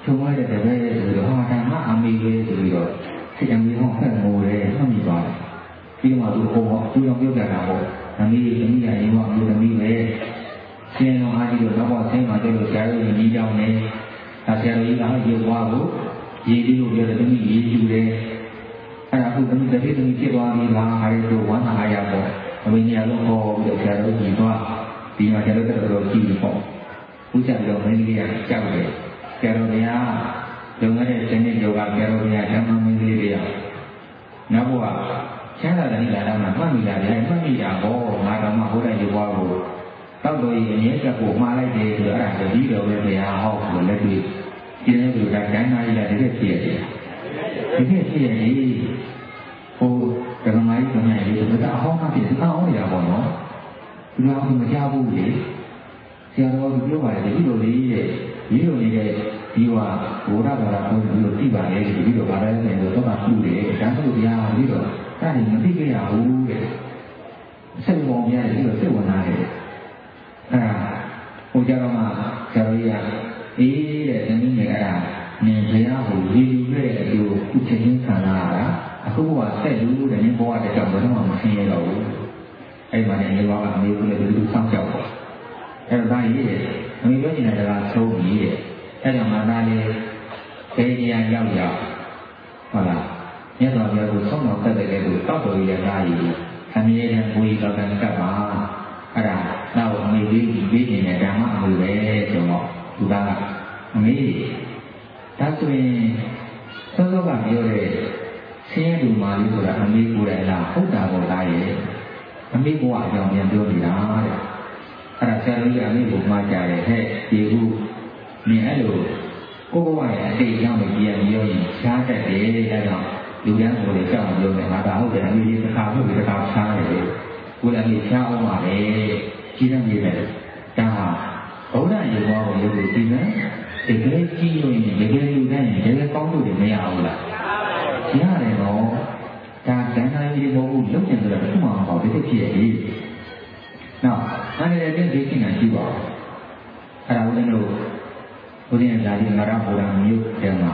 ဆုံးလိုက်တဲ့ပဲဆိုတော့ဟာဒါမှအမေပဲဆိုပြီးတော့စိတ်အမေဟောဖက်မိုးတယ်မှတ်မိပါတယ်ပြီးတော့သူဟောသူတော်ပြောကြတာပေါ့အမေသမီးကရင်ကအမေသမီးပဲဆင်းတော်အားကြီးတော့တော့ဆင်းမှာကျတော့ဆရာတော်ကြီးကြီးကြောင်းနဲ့ဆရာတော်ကြီးကရုပ်ွားကိုရေးပြီးလို့ပြောတယ်သမီးရေးယူတယ်အဲ့ဒါအခုသမီးတစ်ပြည့်သမီးဖြစ်သွားပြီလားအားရတော့ဝမ်းသာအားရပေါ့အမေကြီးကတော့ဟောပြီးတော့ဆရာတော်ကြီးသွားဒီမှာကျတော့တော်ကြည့်ပေါ့ဦးချတော်မင်းကြီးကကြောက်တယ်ဆရာတော်များလုံခဲ့တဲ့ဇနီးယောဂဆရာတော်များဓမ္မမင်းကြီးတွေနောက်ဘုရားချမ်းသာတဲ့နေရာမှာမှတ်မိတာလည်းမှတ်မိတာပေါ့ငါတော်မှဟိုတဲ့ရုပ်ွားကိုတောက်တော်ကြီးအမြဲတမ်းကိုမှားလိုက်တယ်ဆိုတော့အဲ့ဒါတတိတော်ပဲဘုရားဟောလို့လက်တွေ့ကျင်းနေလို့ဒါတိုင်းသားကြီးလည်းတကယ်ဖြစ်ရတယ်တကယ်ဖြစ်ရတယ်ဟိုဓမ္မကြီးကလည်းဒီကအဟောင်းမှဖြစ်အောင်နေတာပေါ့နော်ဒီလိုမကြဘူးလေဆရာတော်ကပြောပါတယ်ဒီလိုလေးရဲ့ဒီလိုနေတဲ့ဒီဟာဘုရားဘာသာကိုဒီလိုသိပါလေဒီလိုဘာသာနဲ့တော့တော့ပြုတယ်ဒါဆိုတရားဒီလိုအဲ့ဒီမသိကြရဘူးတဲ့စိတ်ဝင်ရတယ်ဒီလိုစိတ်ဝင်လာတယ်အဲ့ဒါဟိုကြတော့မှဆရာတော်ကြီးကအေးတဲ့သမီးငယ်အဲ့ဒါနင်ဘုရားကိုရည်ယူခဲ့တဲ့အကျိုးခုချိန်ချင်းခံလာရတာအခုကဆက်လို့တဲ့နင်ဘဝတစ်ကြောင်ဘယ်တော့မှမဆင်းရတော့ဘူးအဲ့မှာလည်းနေဘဝကအမေကလည်းဒီလိုစောင့်ကြောက်ပေါ့အဲ့ဒါကြီးရဲ့အမေပြောနေတာကသုံးကြီးရဲ့အဲ့ဒါမှသားလေးဘယ်နေရာရောက်ရောက်ဟုတ်လားမြတ်စွာဘုရားကိုဆုံးတော်တက်တဲ့လူတောက်တော်ကြီးရဲ့သားကြီးအမြဲတမ်းဘုရားတော်ကံကပ်ပါအဲ့ဒါတော့အမေလေးကြီးပြီးနေတဲ့ဓမ္မအမှုပဲဆိုတော့သူကအမေဒါဆိုရင်သောသောကပြောတဲ့ဆင်းရဲလူမာလေးဆိုတာအမေကိုယ်တိုင်လားဟုတ်တာပေါ့လားရဲ့အမေဘဝအကြောင်းပြန်ပြောနေတာတဲ့အဲ့ဒါဆရာတော်ကြီးအမေကိုမှားကြတယ်ဟဲ့ဒီခုမြင်အဲ့လိုကိုယ့်ဘဝရဲ့အတိတ်အကြောင်းကိုပြန်ပြောရင်ရှားတတ်တယ်ဒါကြောင့်လူရန်ကိုလည်းကြောက်ပြောမယ်ငါကဟုတ်တယ်အမေတစ်ခါဟုတ်ပြီတစ်ခါရှားတယ်ကိုယ်လည်းရှားအောင်ပါလေကြီးတဲ့ကြီးတယ်ဒါဟာဘုရားရေဘောကိုရုပ်ကိုကြည့်မယ်တကယ်ကြည့်လို့ရင်တကယ်လူတိုင်းတကယ်ကောင်းလို့မရဘူးလားရတယ်တော့ဒါတန်ခါးကြီးဘောကိုလုံးကျင်ဆိုတော့ဘုမှမပေါ့ဒီဖြစ်ရဲ့နောက်အဲ့ဒီလည်းသိချင်းတာရှိပါဘူးအဲ့ဒါဦးဇင်းတို့ဘုရားဓာတိငါရဘုရားမြို့တဲမှာ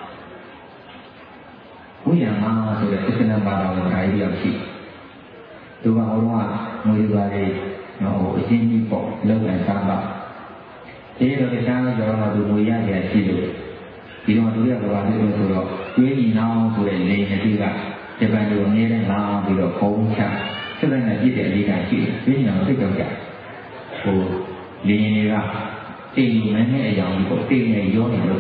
ဝိယမဆိုတဲ့သစ္စနာဘာသာဝင်ဓာတိရောက်ရှိသူကဟောတော့ငွေပါလေနော်အချင်းကြီးပေါ့လောက်ကန်စားပါဒီလိုတရားတော်မှာသူငွေရရရှိလို့ဒီတော့သူရကဘာလို့ဆိုတော့ကျွေးညီနောင်ဆိုတဲ့လေနတိကဂျပန်လိုအများနဲ့လာပြီးတော့ပုံချစိတ်နဲ့ပြည့်တဲ့အလေးကရှိတယ်ကျွေးညီနောင်စိတ်ကြောက်ကြဟိုလေရင်တွေကတိမ်မနဲ့အယောင်ကိုတိမ်နဲ့ရောနေလို့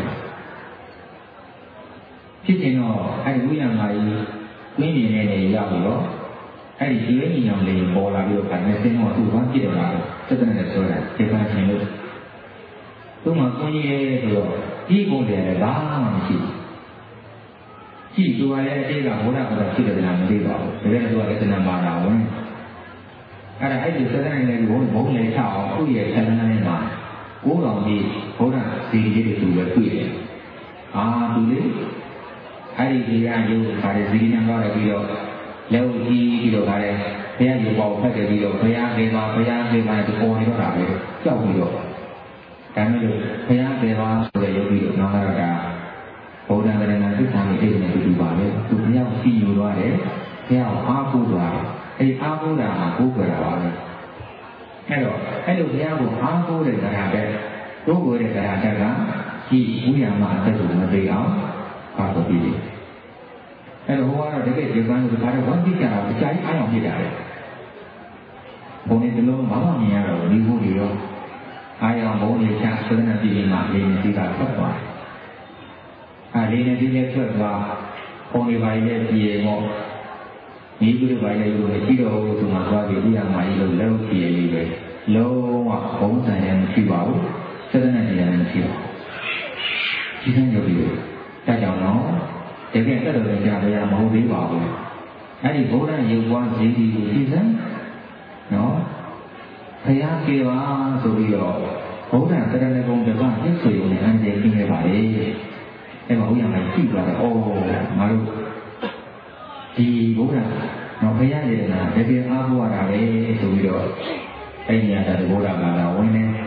ဖြစ်ရင်တော့အဲဒီဝိညာဉ်မာကြီးဝိညာဉ်နဲ့ရောက်ပြီးတော့အဲ့ဒီကျွေးညီနောင်လေးပေါ်လာပြီးတော့ခိုင်နေစင်းတော့သူ့ဘာဖြစ်တယ်လားစိတ်နဲ့ဆိုတာဂျပန်ရှင်လို့သူ့မှာကိုကြီးရဲဆိုတော့ဒီကုန်တယ်လည်းဘာမှမရှိဘူးကြည့်သူကလည်းအတိတ်ကဘုရားကတော့ဖြစ်တယ်လားမသိပါဘူးဒါပေမဲ့သူကလည်းသဏ္ဍာန်ပါတာဝင်အဲ့ဒါအဲ့ဒီသဏ္ဍာန်လေးကိုဘုံလေးချအောင်သူ့ရဲ့သဏ္ဍာန်လေးမှာကိုးတော်ကြီးဘုရားစီကြီးတွေသူလည်းတွေ့တယ်သူလေအဲ့ဒီဒီကရုပ်ခါတဲ့ဇီနံတော့လည်းပြီးတော့လက်ဦးကြီးပြီးတော့ခါတဲ့ဘုရားရုပ်ပေါ်ဖတ်တယ်ပြီးတော့ဘုရားခေမာဒီပေါ်နေတော့တာပဲကြောက်ပြီးတော့ဒါမဲ့လို့ဘုရားပေပါဆိုတဲ့ယောဂီတို့နောက်လာတာဘုရားကလည်းသိဆောင်နေတယ်နဲ့တူပါလေသူဘုရားကိုကြည်ယူသွားတယ်ဘုရားကိုအားကိုးသွားတယ်အဲဒီအားကိုးတာမှာကိုးကွယ်တာပါပဲအဲ့တော့အဲ့လိုဘုရားကိုအားကိုးတဲ့တရားတဲ့ကိုးကွယ်တဲ့တရားတက်ကဒီဝိညာဉ်မှာအသက်ကိုမသိအောင်ပါတော့ပြီအဲ့တော့ဟိုကတော့တကယ်ဒီကံကိုဒါတော့ဝမ်းကြည့်ကြတာအကြိုက်အားအောင်ဖြစ်တာလေဘုံနေတလုံးဘာမှမြင်ရတော့ဒီမှုတွေရောအာယံဘုံတွေချသဒ္ဒနာပြည်မှာလေးနေပြီးတာထွက်သွားလေးနေပြီးလည်းထွက်သွားဘုံတွေပါရဲ့ပြည်ရောမိဂုတွေပါရဲ့လို့မရှိတော့ဘူးသူမှသွားပြီးဥရမာကြီးလို့လောက်ပြည်လေးပဲလုံးဝဘုံစံရမရှိပါဘူးသဒ္ဒနာပြည်လည်းမရှိပါဘူးဒီကံရုပ်တွေဒါကြောင့်တော့တကယ်တက်တော်ကြရမဟုတ်သေးပါဘူးအဲ့ဒီဘုရားရုပ်ပွားဈေးကြီးကိုသိစမ်းနော်ဘုရားပြေပါဆိုပြီးတော့ဘုရားကရဏဂုံတပတ်ပြည့်စုံနေအန်ကျေပြနေပါလေအဲ့မှာဘုရားကကြည့်သွားတယ်ငါတို့ဒီဘုရားနော်ဘုရားရည်နာတကယ်အားကိုးရတာပဲဆိုပြီးတော့အဲ့ဒီအရာတဘုရားကလာဝင်နေ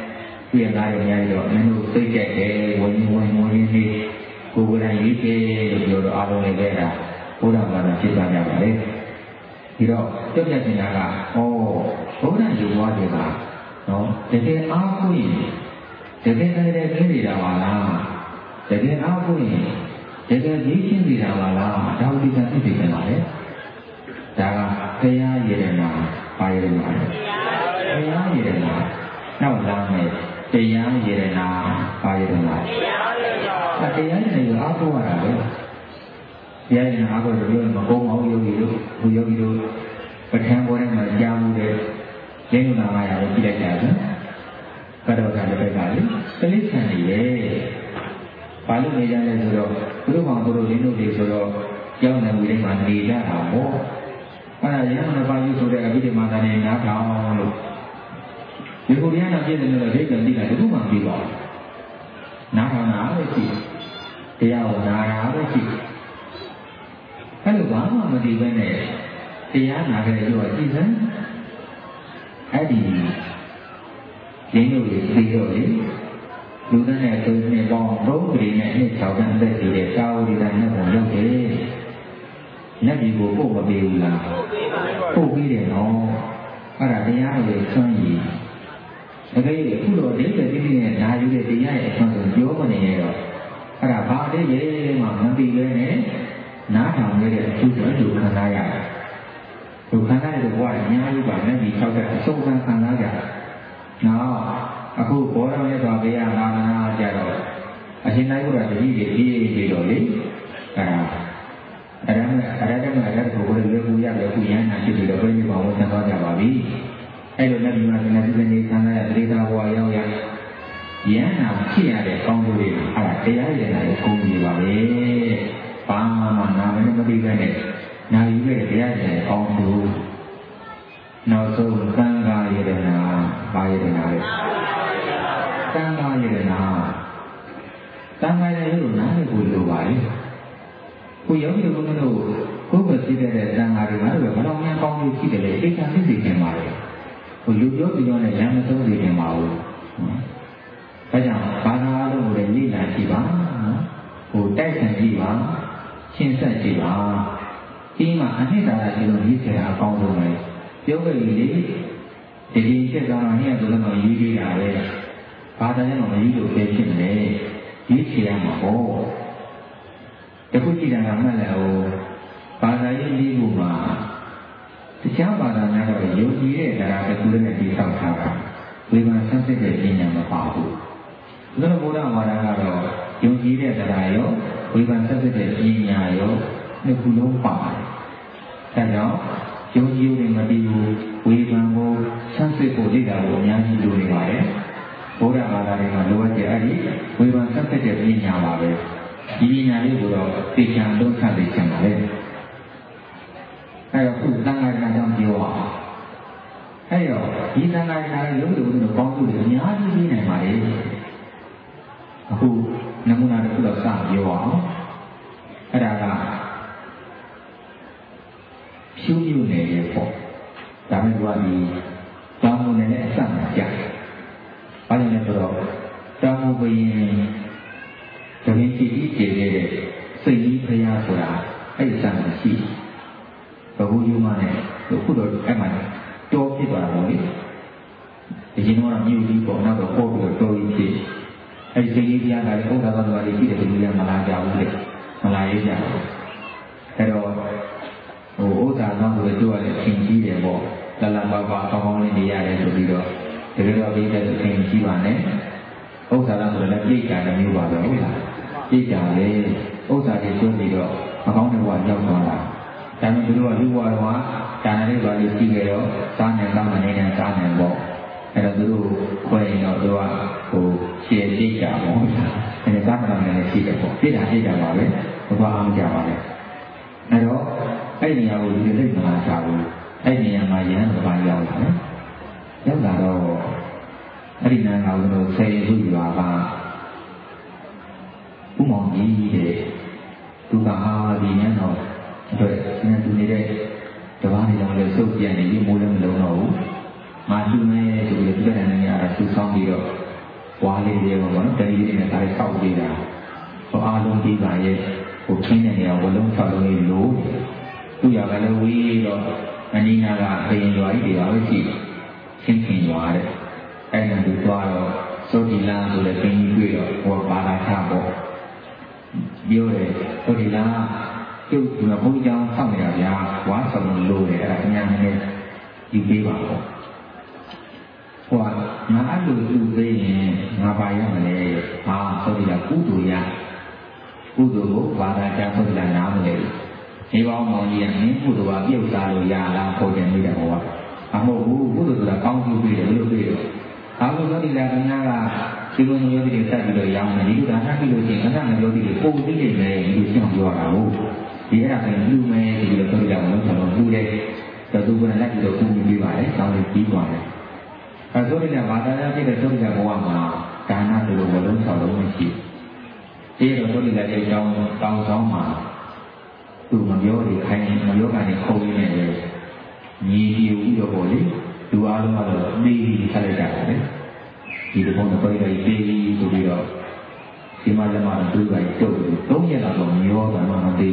ပြည့်လာရများတော့မင်းတို့သိကြတယ်ဝင်ရင်းနေကိုယ်တိုင်ရေးကြလို့ပြောတော့အားလုံးလည်းပဲဒါဘုရားဘာသာဖြစ်သွားကြပါလေဒီတော့ပြည့်ပြည့်နေတာကဘုရားယူသွားတယ်ကနော်တကယ်အားကိုးရင်တကယ်တည်းနေတာပါလားတကယ်အားကိုးရင်တကယ်ကြီးချင်းနေတာပါလားဒါဝိသံသိတယ်လားလေဒါကတရားရည်ရနာပါရည်နာတရားရည်ရနာနောက်လာမယ်တရားရည်ရနာပါရည်နာတရားရည်နာအားကိုးရတာလေတရားရည်နာအားကိုးလို့မကုန်းအောင်ယောဂီတို့ဘုယောဂီတို့ပဋ္ဌာန်းပေါ်ထဲမှာကြားမှုတဲ့ရင်းနာ900ကိုကြည့်လိုက်ကြတယ်ကတော့ကလည်းပဲကလေတိဋ္ဌာန်ကြီးလေဘာလို့နေကြလဲဆိုတော့ဘုရားကောင်တို့ရင်းတို့တွေဆိုတော့ကျောင်းနယ်ဝီတိုင်းမှာနေကြတာပေါ့အဲ့ဒါရဟန်းနှစ်ပါးကြီးဆိုတဲ့အဘိဓမ္မာသာနဲ့နားထောင်လို့ဒီကိုရဟန်းပြည့်တယ်လို့ဒိဋ္ဌိတိကတခုမှမပြီးပါဘူးနားထောင်တာပဲရှိတရားကိုနားတာပဲရှိအဲ့လိုဘာမှမတည်ဘဲနဲ့တရားနာကြတယ်လို့ကြည့်စမ်းအဲ့ဒီရင်းတို့တွေပြီးတော့လေလူသားနဲ့သူနဲ့ပေါင်းဘုံကလေးနဲ့နှစ်6တန်းသက်ပြီးတဲ့သာဝတိကနဲ့ပုံရောက်တယ်။လက်ဒီကိုပို့မပေးဘူးလား။ပို့ပြီးတယ်နော်။အဲ့ဒါတရားရဲ့ဆွမ်းရည်။ဒါကြိအခုတော့ဒိဋ္ဌိတိနဲ့ဓာယူတဲ့တရားရဲ့အဆွမ်းဆိုပြောမနေရတော့အဲ့ဒါဘာတဲ့ရဲမှမပြီးပဲနဲ့နားထောင်ရတဲ့အကျိုးတွေလူခံစားရတယ်။လူခံစားတဲ့ဘဝအများကြီးပါနဲ့ဒီ6တက်အဆုံးစမ်းခံစားကြတယ်။နော်အခုဘောရမြတ်စွာဘုရားသာသနာကြတော့အရှင်နိုင်ဘုရားတပည့်တွေပြီးတော့လေအရဟတကိုဘယ်လိုလုပ်ရလဲအခုရဟန္တာဖြစ်ပြီးတော့ပြိဋိဘဝကိုဆင်းသွားကြပါပြီအဲ့လိုနဲ့ဒီမှာသင်္ဃာတိနေခံရတဲ့ဒေတာဘဝရောက်ရယဟန္တာဖြစ်ရတဲ့ကောင်းကျိုးတွေအဲ့ဒါတရားရည်နာကိုကုန်ပြီပါပဲဘာမှနာမည်မသိပဲနဲ့နာယူခဲ့တဲ့တရားရည်ကောင်းကျိုးနောက်ဆုံးသံဃာယတနာဘာယတနာလဲသံဃာယတနာသံဃာရဲ့လို့နားလည်ဖို့လိုပါလေကိုယောဂီတို့ကတော့ကိုယ်ပဲသိတဲ့သံဃာတွေကတော့ဘယ်တော့မှကောင်းလို့ရှိတယ်လေအိတ်ကသိစေချင်ပါလေကိုလူပြောပြီးတော့လည်းရမ်းမသုံးစေချင်ပါဘူးဒါကြောင့်ဘာသာအားလုံးကိုလည်းလေ့လာကြည့်ပါဟိုတိုက်ဆန်ကြည့်ပါရှင်းဆက်ကြည့်ပါဒီမှာအနှစ်သာရရှိလို့ရည်စရာအကောင်းဆုံးပဲပြောခဲ့လေဒီချက်သားမှာညဆိုတော့ရေးကြည့်တာပဲဘာသာရေးမှာမရေးလို့ပဲဖြစ်နေရေးချရမှာပေါ့တခုကြည့်တာကမှတ်လိုက်အောင်ဘာသာရေးလေးခုမှာတခြားဘာသာများတော့ယုံကြည်တဲ့တရားတစ်ခုနဲ့တည်ဆောက်ထားတာဝေဘာဆန်းစစ်တဲ့ဉာဏ်မပါဘူးဒါတော့ဘုရားဝါဒကတော့ယုံကြည်တဲ့တရားရောဝေဘာဆန်းစစ်တဲ့ဉာဏ်ရောနှစ်ခုလုံးပါတယ်ဒါကြောင့်ယုံကြည်နေမတည်ဘူးဝေဘာကိုဆန်းစစ်ဖို့လေ့လာဖို့အများကြီးလိုနေပါတယ်ဘုရားဘာသာတွေမှာလိုအပ်တဲ့အဲ့ဒီဝေဘာဆန်းစစ်တဲ့ဉာဏ်ပါပဲဒီဉာဏ်လေးကိုတော့သိချင်လို့ဆက်သိချင်ပါလေအဲ့တော့ခုသံဃာကြောင့်ပြောအောင်အဲ့တော့ဒီသံဃာလုံးလုံးတို့ပေါင်းစုတွေအများကြီးပြီးနိုင်ပါလေအခုနမူနာတစ်ခုတော့စပြောအောင်အဲ့ဒါကဖြူဖြူနေရပေါ့ဒါမှမဟုတ်ဒီတောင်းမနေတဲ့အစမှာကြာဘာလို့လဲဆိုတော့တောင်းမဘရင်တမင်ကြည့်ကြည့်နေတဲ့စိတ်ကြီးဖရာဆိုတာအဲ့ဒီစံရှိဘဝယူမနဲ့ခုတော့အဲ့မှာတော်ဖြစ်သွားတာပေါ့လေဒီရင်တော့မြို့ကြီးပေါ့နောက်တော့ပို့ပြီးတော့တော်ကြီးဖြစ်အဲ့ဒီစိတ်ကြီးဖရာကလည်းဥဒ္ဒါသတော်ကြီးဖြစ်တဲ့လူတွေကမလာကြဘူးလေမလာရကြဘူးအဲ့တော့ဥဒ္ဒါတော့ကိုတို့ရတယ်သင်ကြီးတယ်ပေါ့လလဘဘကောင်းကောင်းလေးနေရတယ်ဆိုပြီးတော့တကယ်တော့ဒီတဲ့သင်ကြီးပါနဲ့ဥဒ္ဒါတော့ဆိုလည်းပြိတ္တာမျိုးပါပဲဟုတ်လားပြိတ္တာလေဥစ္စာတွေကျွတ်ပြီးတော့မကောင်းတဲ့ဘဝရောက်သွားတာဒါပေမဲ့သူတို့ကလူဘဝတော့ဒါနလေးပါလေးရှိခဲ့တော့စားနေတော့မနေနဲ့စားနေပေါ့အဲ့တော့သူတို့ခွဲရင်တော့သူကဟိုရှည်ပြိတ္တာပေါ့အဲ့ဒါစားမနေနဲ့ရှိတယ်ပေါ့ပြိတ္တာပါပဲဘဝအောင်ကြပါလေအဲ့တော့အဲ့ဒီနေရာကိုဒီလိမ့်မလာကြဘူးအဲ့ဒီနေရာမှာရဟန်းတစ်ပါးရောက်လာတယ်ရောက်လာတော့အဲ့ဒီနာငါတို့ဆယ်စုရွာကဥမောင်ကြီးတဲ့သူကဟာဒီညတော့အတွက်ဆင်းသူနေတဲ့တပားနေတော့လည်းစုပ်ပြန်နေပြီးမိုးလည်းမလုံးတော့ဘူးမာသူနဲ့ဆိုပြီးပြတဲ့နေရာဆူဆောင်းပြီးတော့ quale devono tenere dai soldi da o allo di vai o quindi ne ho voluto fare lui tu ya la lui lo anina la prendo ai di oggi continuare e non di tuo so di là dove prendi quello o para capo io so di là io una poi già un fammi la qua sono loro era neanche di vivo qua ma allo tu vedi ma vai a vedere so di là Kudu vada jatuh dalam nama dia. Ibu maunya ni kudu biar selalu ya lah kau jangan tidak bawa. Kamu kudu sudah kau kudu dia. Aku tadi dah tanya lah, cuma ni jadi kita tidak yang ni itu dah nak kita cakap nak jadi kita kau tidak ni itu siapa jual aku. Dia akan dulu ni kita tidak mahu sama dulu deh. Tapi bukan lagi kita kudu diwai, kau ni diwai. Kalau dia vada kita tidak bawa mana, karena dulu belum selalu mesti. Thế rồi tôi đi lại trong tàu gió mà từ mà gió thì mà gió cái này khôi này nhiều nhiều bộ đấy từ alo mà đi xa lại cả đấy thì tôi không có đây đi tôi đi rồi thì mà tôi vậy tôi tốt nhất là còn nhiều mà nó đi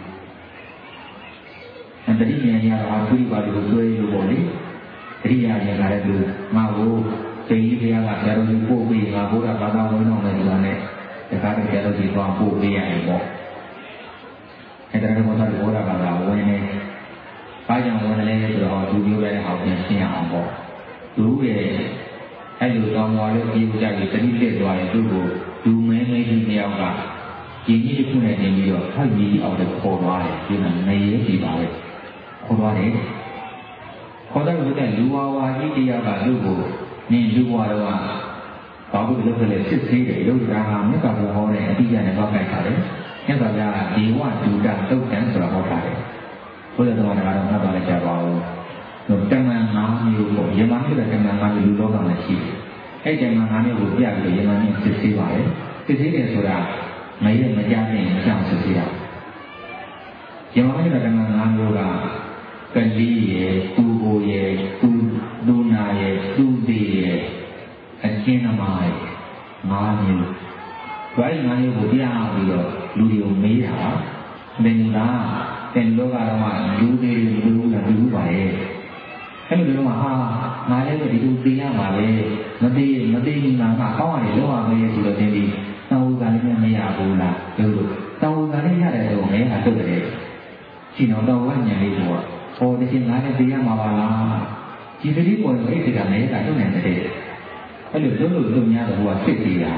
anh ta đi nhà là tôi đi vào được tôi bộ đấy đi nhà là được mà vô thì như là cái rồi vô vì mà vô là bao đâu mới nó này này Sekarang kita di kampung dia ni, kita ada masa di orang kalau ini, banyak orang lain itu orang tujuh orang hanya siang apa, tu ada orang orang yang jadi terlibat dua itu, tu memang dia orang, ini tu pun ada dia, hanya ada korban, jangan naik di bawah, korban ni, korban itu kan dua orang dia orang tu, ni dua orang. Kalau kita boleh sisi dari itu jangan ni kalau orang yang tidak nak pakai kare, yang saja dewa juga tu jangan selalu pakai. Boleh teman-teman orang boleh jawab. Jangan ngambil itu, jangan kita jangan ngambil dulu orang nasi. Jangan ngambil itu dia tu jangan ni sisi baik. Sisi dia sudah, mereka menjadi macam sisi dia. Jangan kita jangan ngambil lah, kali tubuh dunia tubuh Akhirnya mai, ngani, baik ngani budiya bilo, ludio merah, benda, tendo karama, ludio baik. Kalau ludio mah, ngani itu budiya baik, nanti ni mana kau ni ludio baik sudah jadi, tahu kali ni merah pula, tahu kali ni ada tu merah tu deh, cina tahu kan yang itu, oh di sini ngani budiya malah, jadi pun itu tidak merah tu nanti. Kalau dulu nya tu buat sih dia.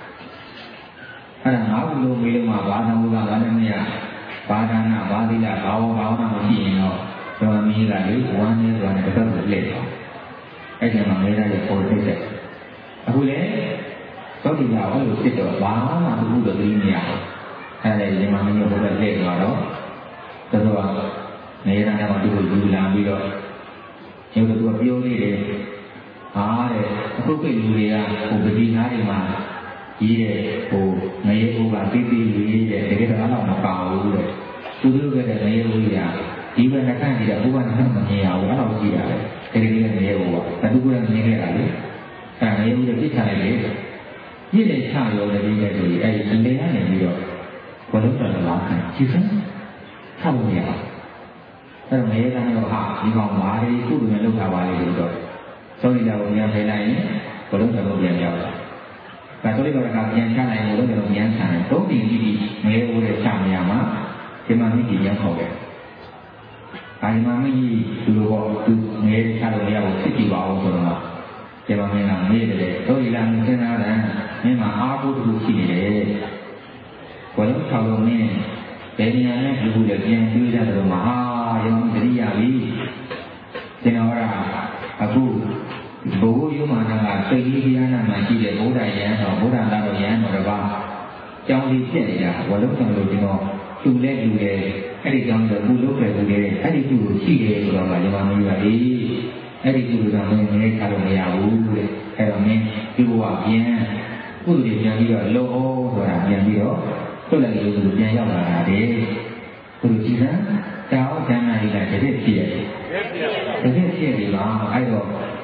Ada aku dulu mah bahasa bukan bahasa ni ya. Bahasa nak bahasa dia kau nak mesti ni. Kalau ni lagi bukan ni betul betul. Macam mana dia kau tu? Aku le, so dia awak lu sih tu bahasa nak tu dulu ni ya. Ada yang mana dia betul betul baru. Terus ni orang yang tu dulu lagi tu. Yang tu dia ni deh. Aku ke India, aku pergi hari mana, ini aku naik ubah pipi ini, jadi kita orang nak tahu deh. Sudah kita naik ubah, ibu nak kan tidak bukan hanya menyiap, orang tidak, jadi kita naik ubah, tapi bukan naik lagi, karena naik ubah kita lagi, ini cara yang kita jadi, India ni juga, kalau kita lakukan, cuma tahu ya, kalau naik kan orang, di bawah hari itu dengan luka balik juga. Sorry dah orang yang lain, kalau kalau dia jawab. Kalau kalau kalian kan lain orang kalau dia kan, tu di mereka boleh cakap apa, cuma ni dia kau ke. Kalau mana ni dulu waktu mereka kalau dia sih bawa orang, cuma mereka ni deh. Tu hilang macam mana? Memang aku tu sih deh. Kalau ni, beriannya dulu dia dulu dah rumah, yang beri abi, jangan orang aku. Bố yêu mà là tây đi là mà chỉ để bố đại nhà rồi bố đại đạo nhà mà rồi ba trong đi chết là và lúc trong rồi thì nó chung lên chung để cái đi trong rồi bu lúc về chung để cái đi chung chỉ để rồi mà nhưng mà mình là đi cái đi chung rồi mình nghe cả rồi nhà bố rồi cái rồi nghe đi qua nhà bố để nhà đi rồi lô rồi làm nhà đi đó tôi là người được nhà giao là để tôi chỉ nói cháu cha này là cái gì thì mà ai rồi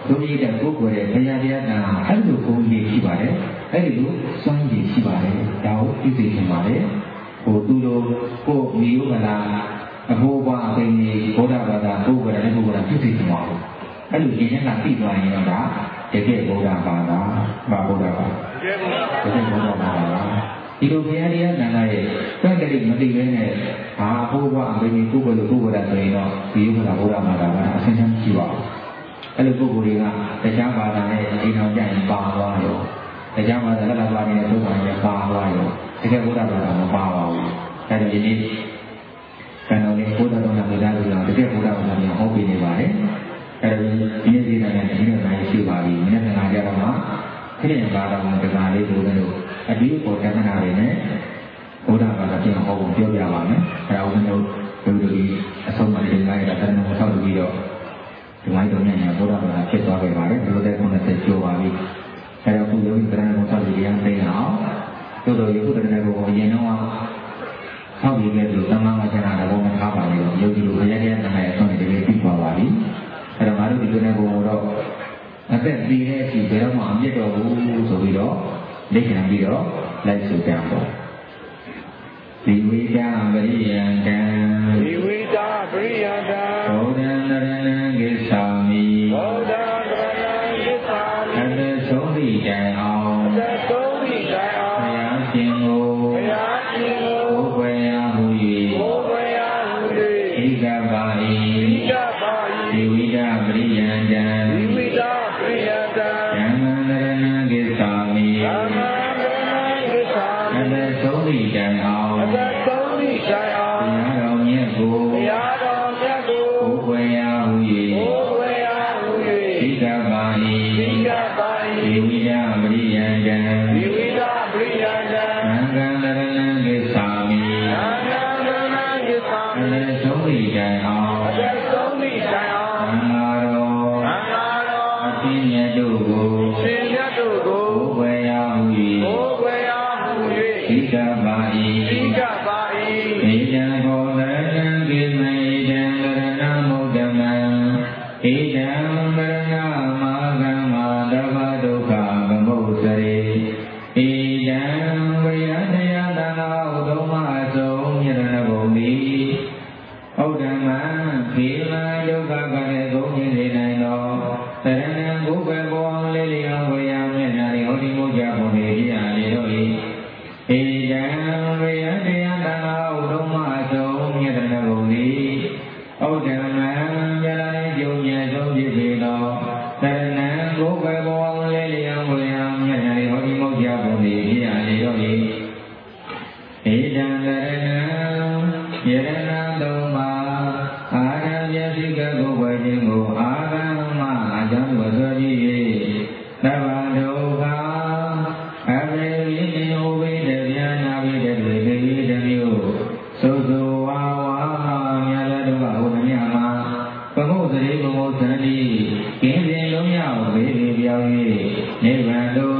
သူကြီးတဲ့ပုဂ္ဂိုလ်ရဲ့ဘုရားတရားနာအဲ့လိုကိုယ်ကြီးရှိပါတယ်အဲ့ဒီလိုစွမ်းရည်ရှိပါတယ်ဒါကိုသိသိချင်ပါတယ်ဟိုသူတို့ကိုမိယုကလာအဘိုးဘွားအပိနေဘုရားဘာသာပုဂ္ဂိုလ်နဲ့ပုဂ္ဂိုလ်သိသိချင်ပါဘူးအဲ့လိုရှင်ရင်ကသိသွားရင်တော့ဒါတကယ်ဘုရားဘာသာဘာဘုရားပါတကယ်ဘုရားဘာသာဒီလိုဘုရားတရားနာရဲ့စံတည်းမသိဘဲနဲ့ဘာဘိုးဘွားအပိနေပုဂ္ဂိုလ်ဆိုရင်တော့ဒီယုကလာဘုရားဘာသာကအဆင်တန်းရှိပါဘူးအဲ့လိုပုဂ္ဂိုလ်တွေကတရားဘာသာနဲ့အိမ်တော်ကြရင်ပါသွားရောတရားဘာသာလက်လာပါနေတဲ့သုခာနဲ့ပါသွားရောတကယ်ဘုရားဘာသာမပါပါဘူးဒါကြောင့်ဒီနေ့ကံတော်လေးဘုရားတော်နာမည်သားလို့တကယ်ဘုရားဘာသာကိုဟောပေးနေပါတယ်အဲ့ဒါဒီနေ့ဒီနေ့နဲ့ဒီနေ့နိုင်ရှိပါပြီမနေ့ကကြတော့မှခရစ်ယာန်ဘာသာဝင်တရားလေးတို့လည်းအဒီပေါ်တက္ကနာတွေနဲ့ဘုရားဘာသာပြန်ဟောဖို့ပြောပြပါမယ်အဲ့ဒါဦးဇင်းတို့ဒီအဆုံးအမလေးလိုက်တာတဏှာကိုဆောက်ပြီးတော့ဒီမိုင်းတော်နဲ့ဘုရားဘာသာဖြစ်သွားခဲ့ပါတယ်ဘုရား90ကျော်ပါပြီအဲ့တော့ခုယောဂီကရဏကိုဆောက်ပြီးရန်သိအောင်တို့တို့ယခုတည်းကိုအရင်တော့ဆောက်ပြီးခဲ့လို့သမ္မာဝါကျနာတဘောမထားပါဘူးယောဂီတို့ဘုရားတရားနာရဲ့အဆုံးအတည်းပြီးပါပါပြီအဲ့တော့ငါတို့ဒီကုနဲ့ကိုတော့အသက်ပြီးတဲ့အချိန်ဘယ်တော့မှအပြစ်တော်ဘူးဆိုပြီးတော့လက်ခံပြီးတော့လိုက်ဆိုကြပါဒီဝိတာပရိယံတံဒီဝိတာပရိယံတံဘောဓံတရဏံကိသာမိဘောဓံတရဏံကိသာမိအတ္တဆုံးသည့်တိုင်အောင်အတ္တဆုံးသည့်တိုင်အောင်ဘုရားရှင်ကိုဘုရားရှင်ကိုဘုရားဟူ၍ဘုရားဟူ၍ဣဂပါ၏ဣဂပါ၏ဒီဝိတာပရိယံတံဒီဝိတာပရိယံတံဓမ္မတရဏံကိသာမိဓမ္မတရဏံကိသာမိအတ္တဆုံးသည့်တိုင်အောင်ဘုရားတော်မြတ်ကိုဘုရားတော်မြတ်ကိုဘုရားဟူ၍ဘုရားဟူ၍ဣဂပါ၏ဣဂပါ၏ဒီဝိဒပရိယံတံဒီဝိဒပရိယံတံသံဃံတရဏံကိသာမိသံဃံတရဏံကိသာမိအတ္တဆုံးသည့်တိုင်အောင်အတ္တဆုံးသည့်တိုင်အောင်သံဃာတော်အရှင်မြတ်တို့ကိုရှင်မြတ်တို့ကိုဘုရားဟူ၍ဘုရားဟူ၍ဣဂပါ၏ဣဂပါ၏ဣဒံဘောဓရဏံကိမေဣဒံတရဏမုဒ္ဓမံဣဒံတရဏမာဂမ္မာတဗ္ဗဒုက္ခဗမုစရေဣဒံဝိယတယတနာဥဒ္ဓမအဆုံးယရဏဘုံတိဥဒ္ဓမံခေမဒုက္ခကရေဂုံညင်နေနိုင်သောတရဏံဘုဗ္ဗဘောင်းလေးလျောဝေယမျက်နာရိဟောတိမုကြဘုံနေပြရလေတို့၏ဣဒံဝိယတယတနာဥဒ္ဓမအဆုံးယရဏဘုံတိဥဒ္ဓမံယရဏကျုံညေဆုံးဖြစ်ပေသောတရဏံဘုဗ္ဗဘောင်းလေးလျောဝေယမျက်နာရိဟောတိမုကြဘုံနေပြရလေတို့၏ဣဒံတရဏံယရဏသုံးပါးအာရမျက်စိကဘုဗ္ဗခြင်းကိုအာရမအကြောင်းဝဆွကြည့်၍သဗ္ဗဒုက္ခအဘိဝိနေဥပိတဗျာနာဝိတတေတိတမျိုးသုသုဝါဝါမြတ်သောဒုက္ခဟူသည်များမှာပမုစရိပမုသန္တိကင်းစင်လုံးမြောက်ဝေဒီပြောင်း၍နိဗ္ဗာန်သို့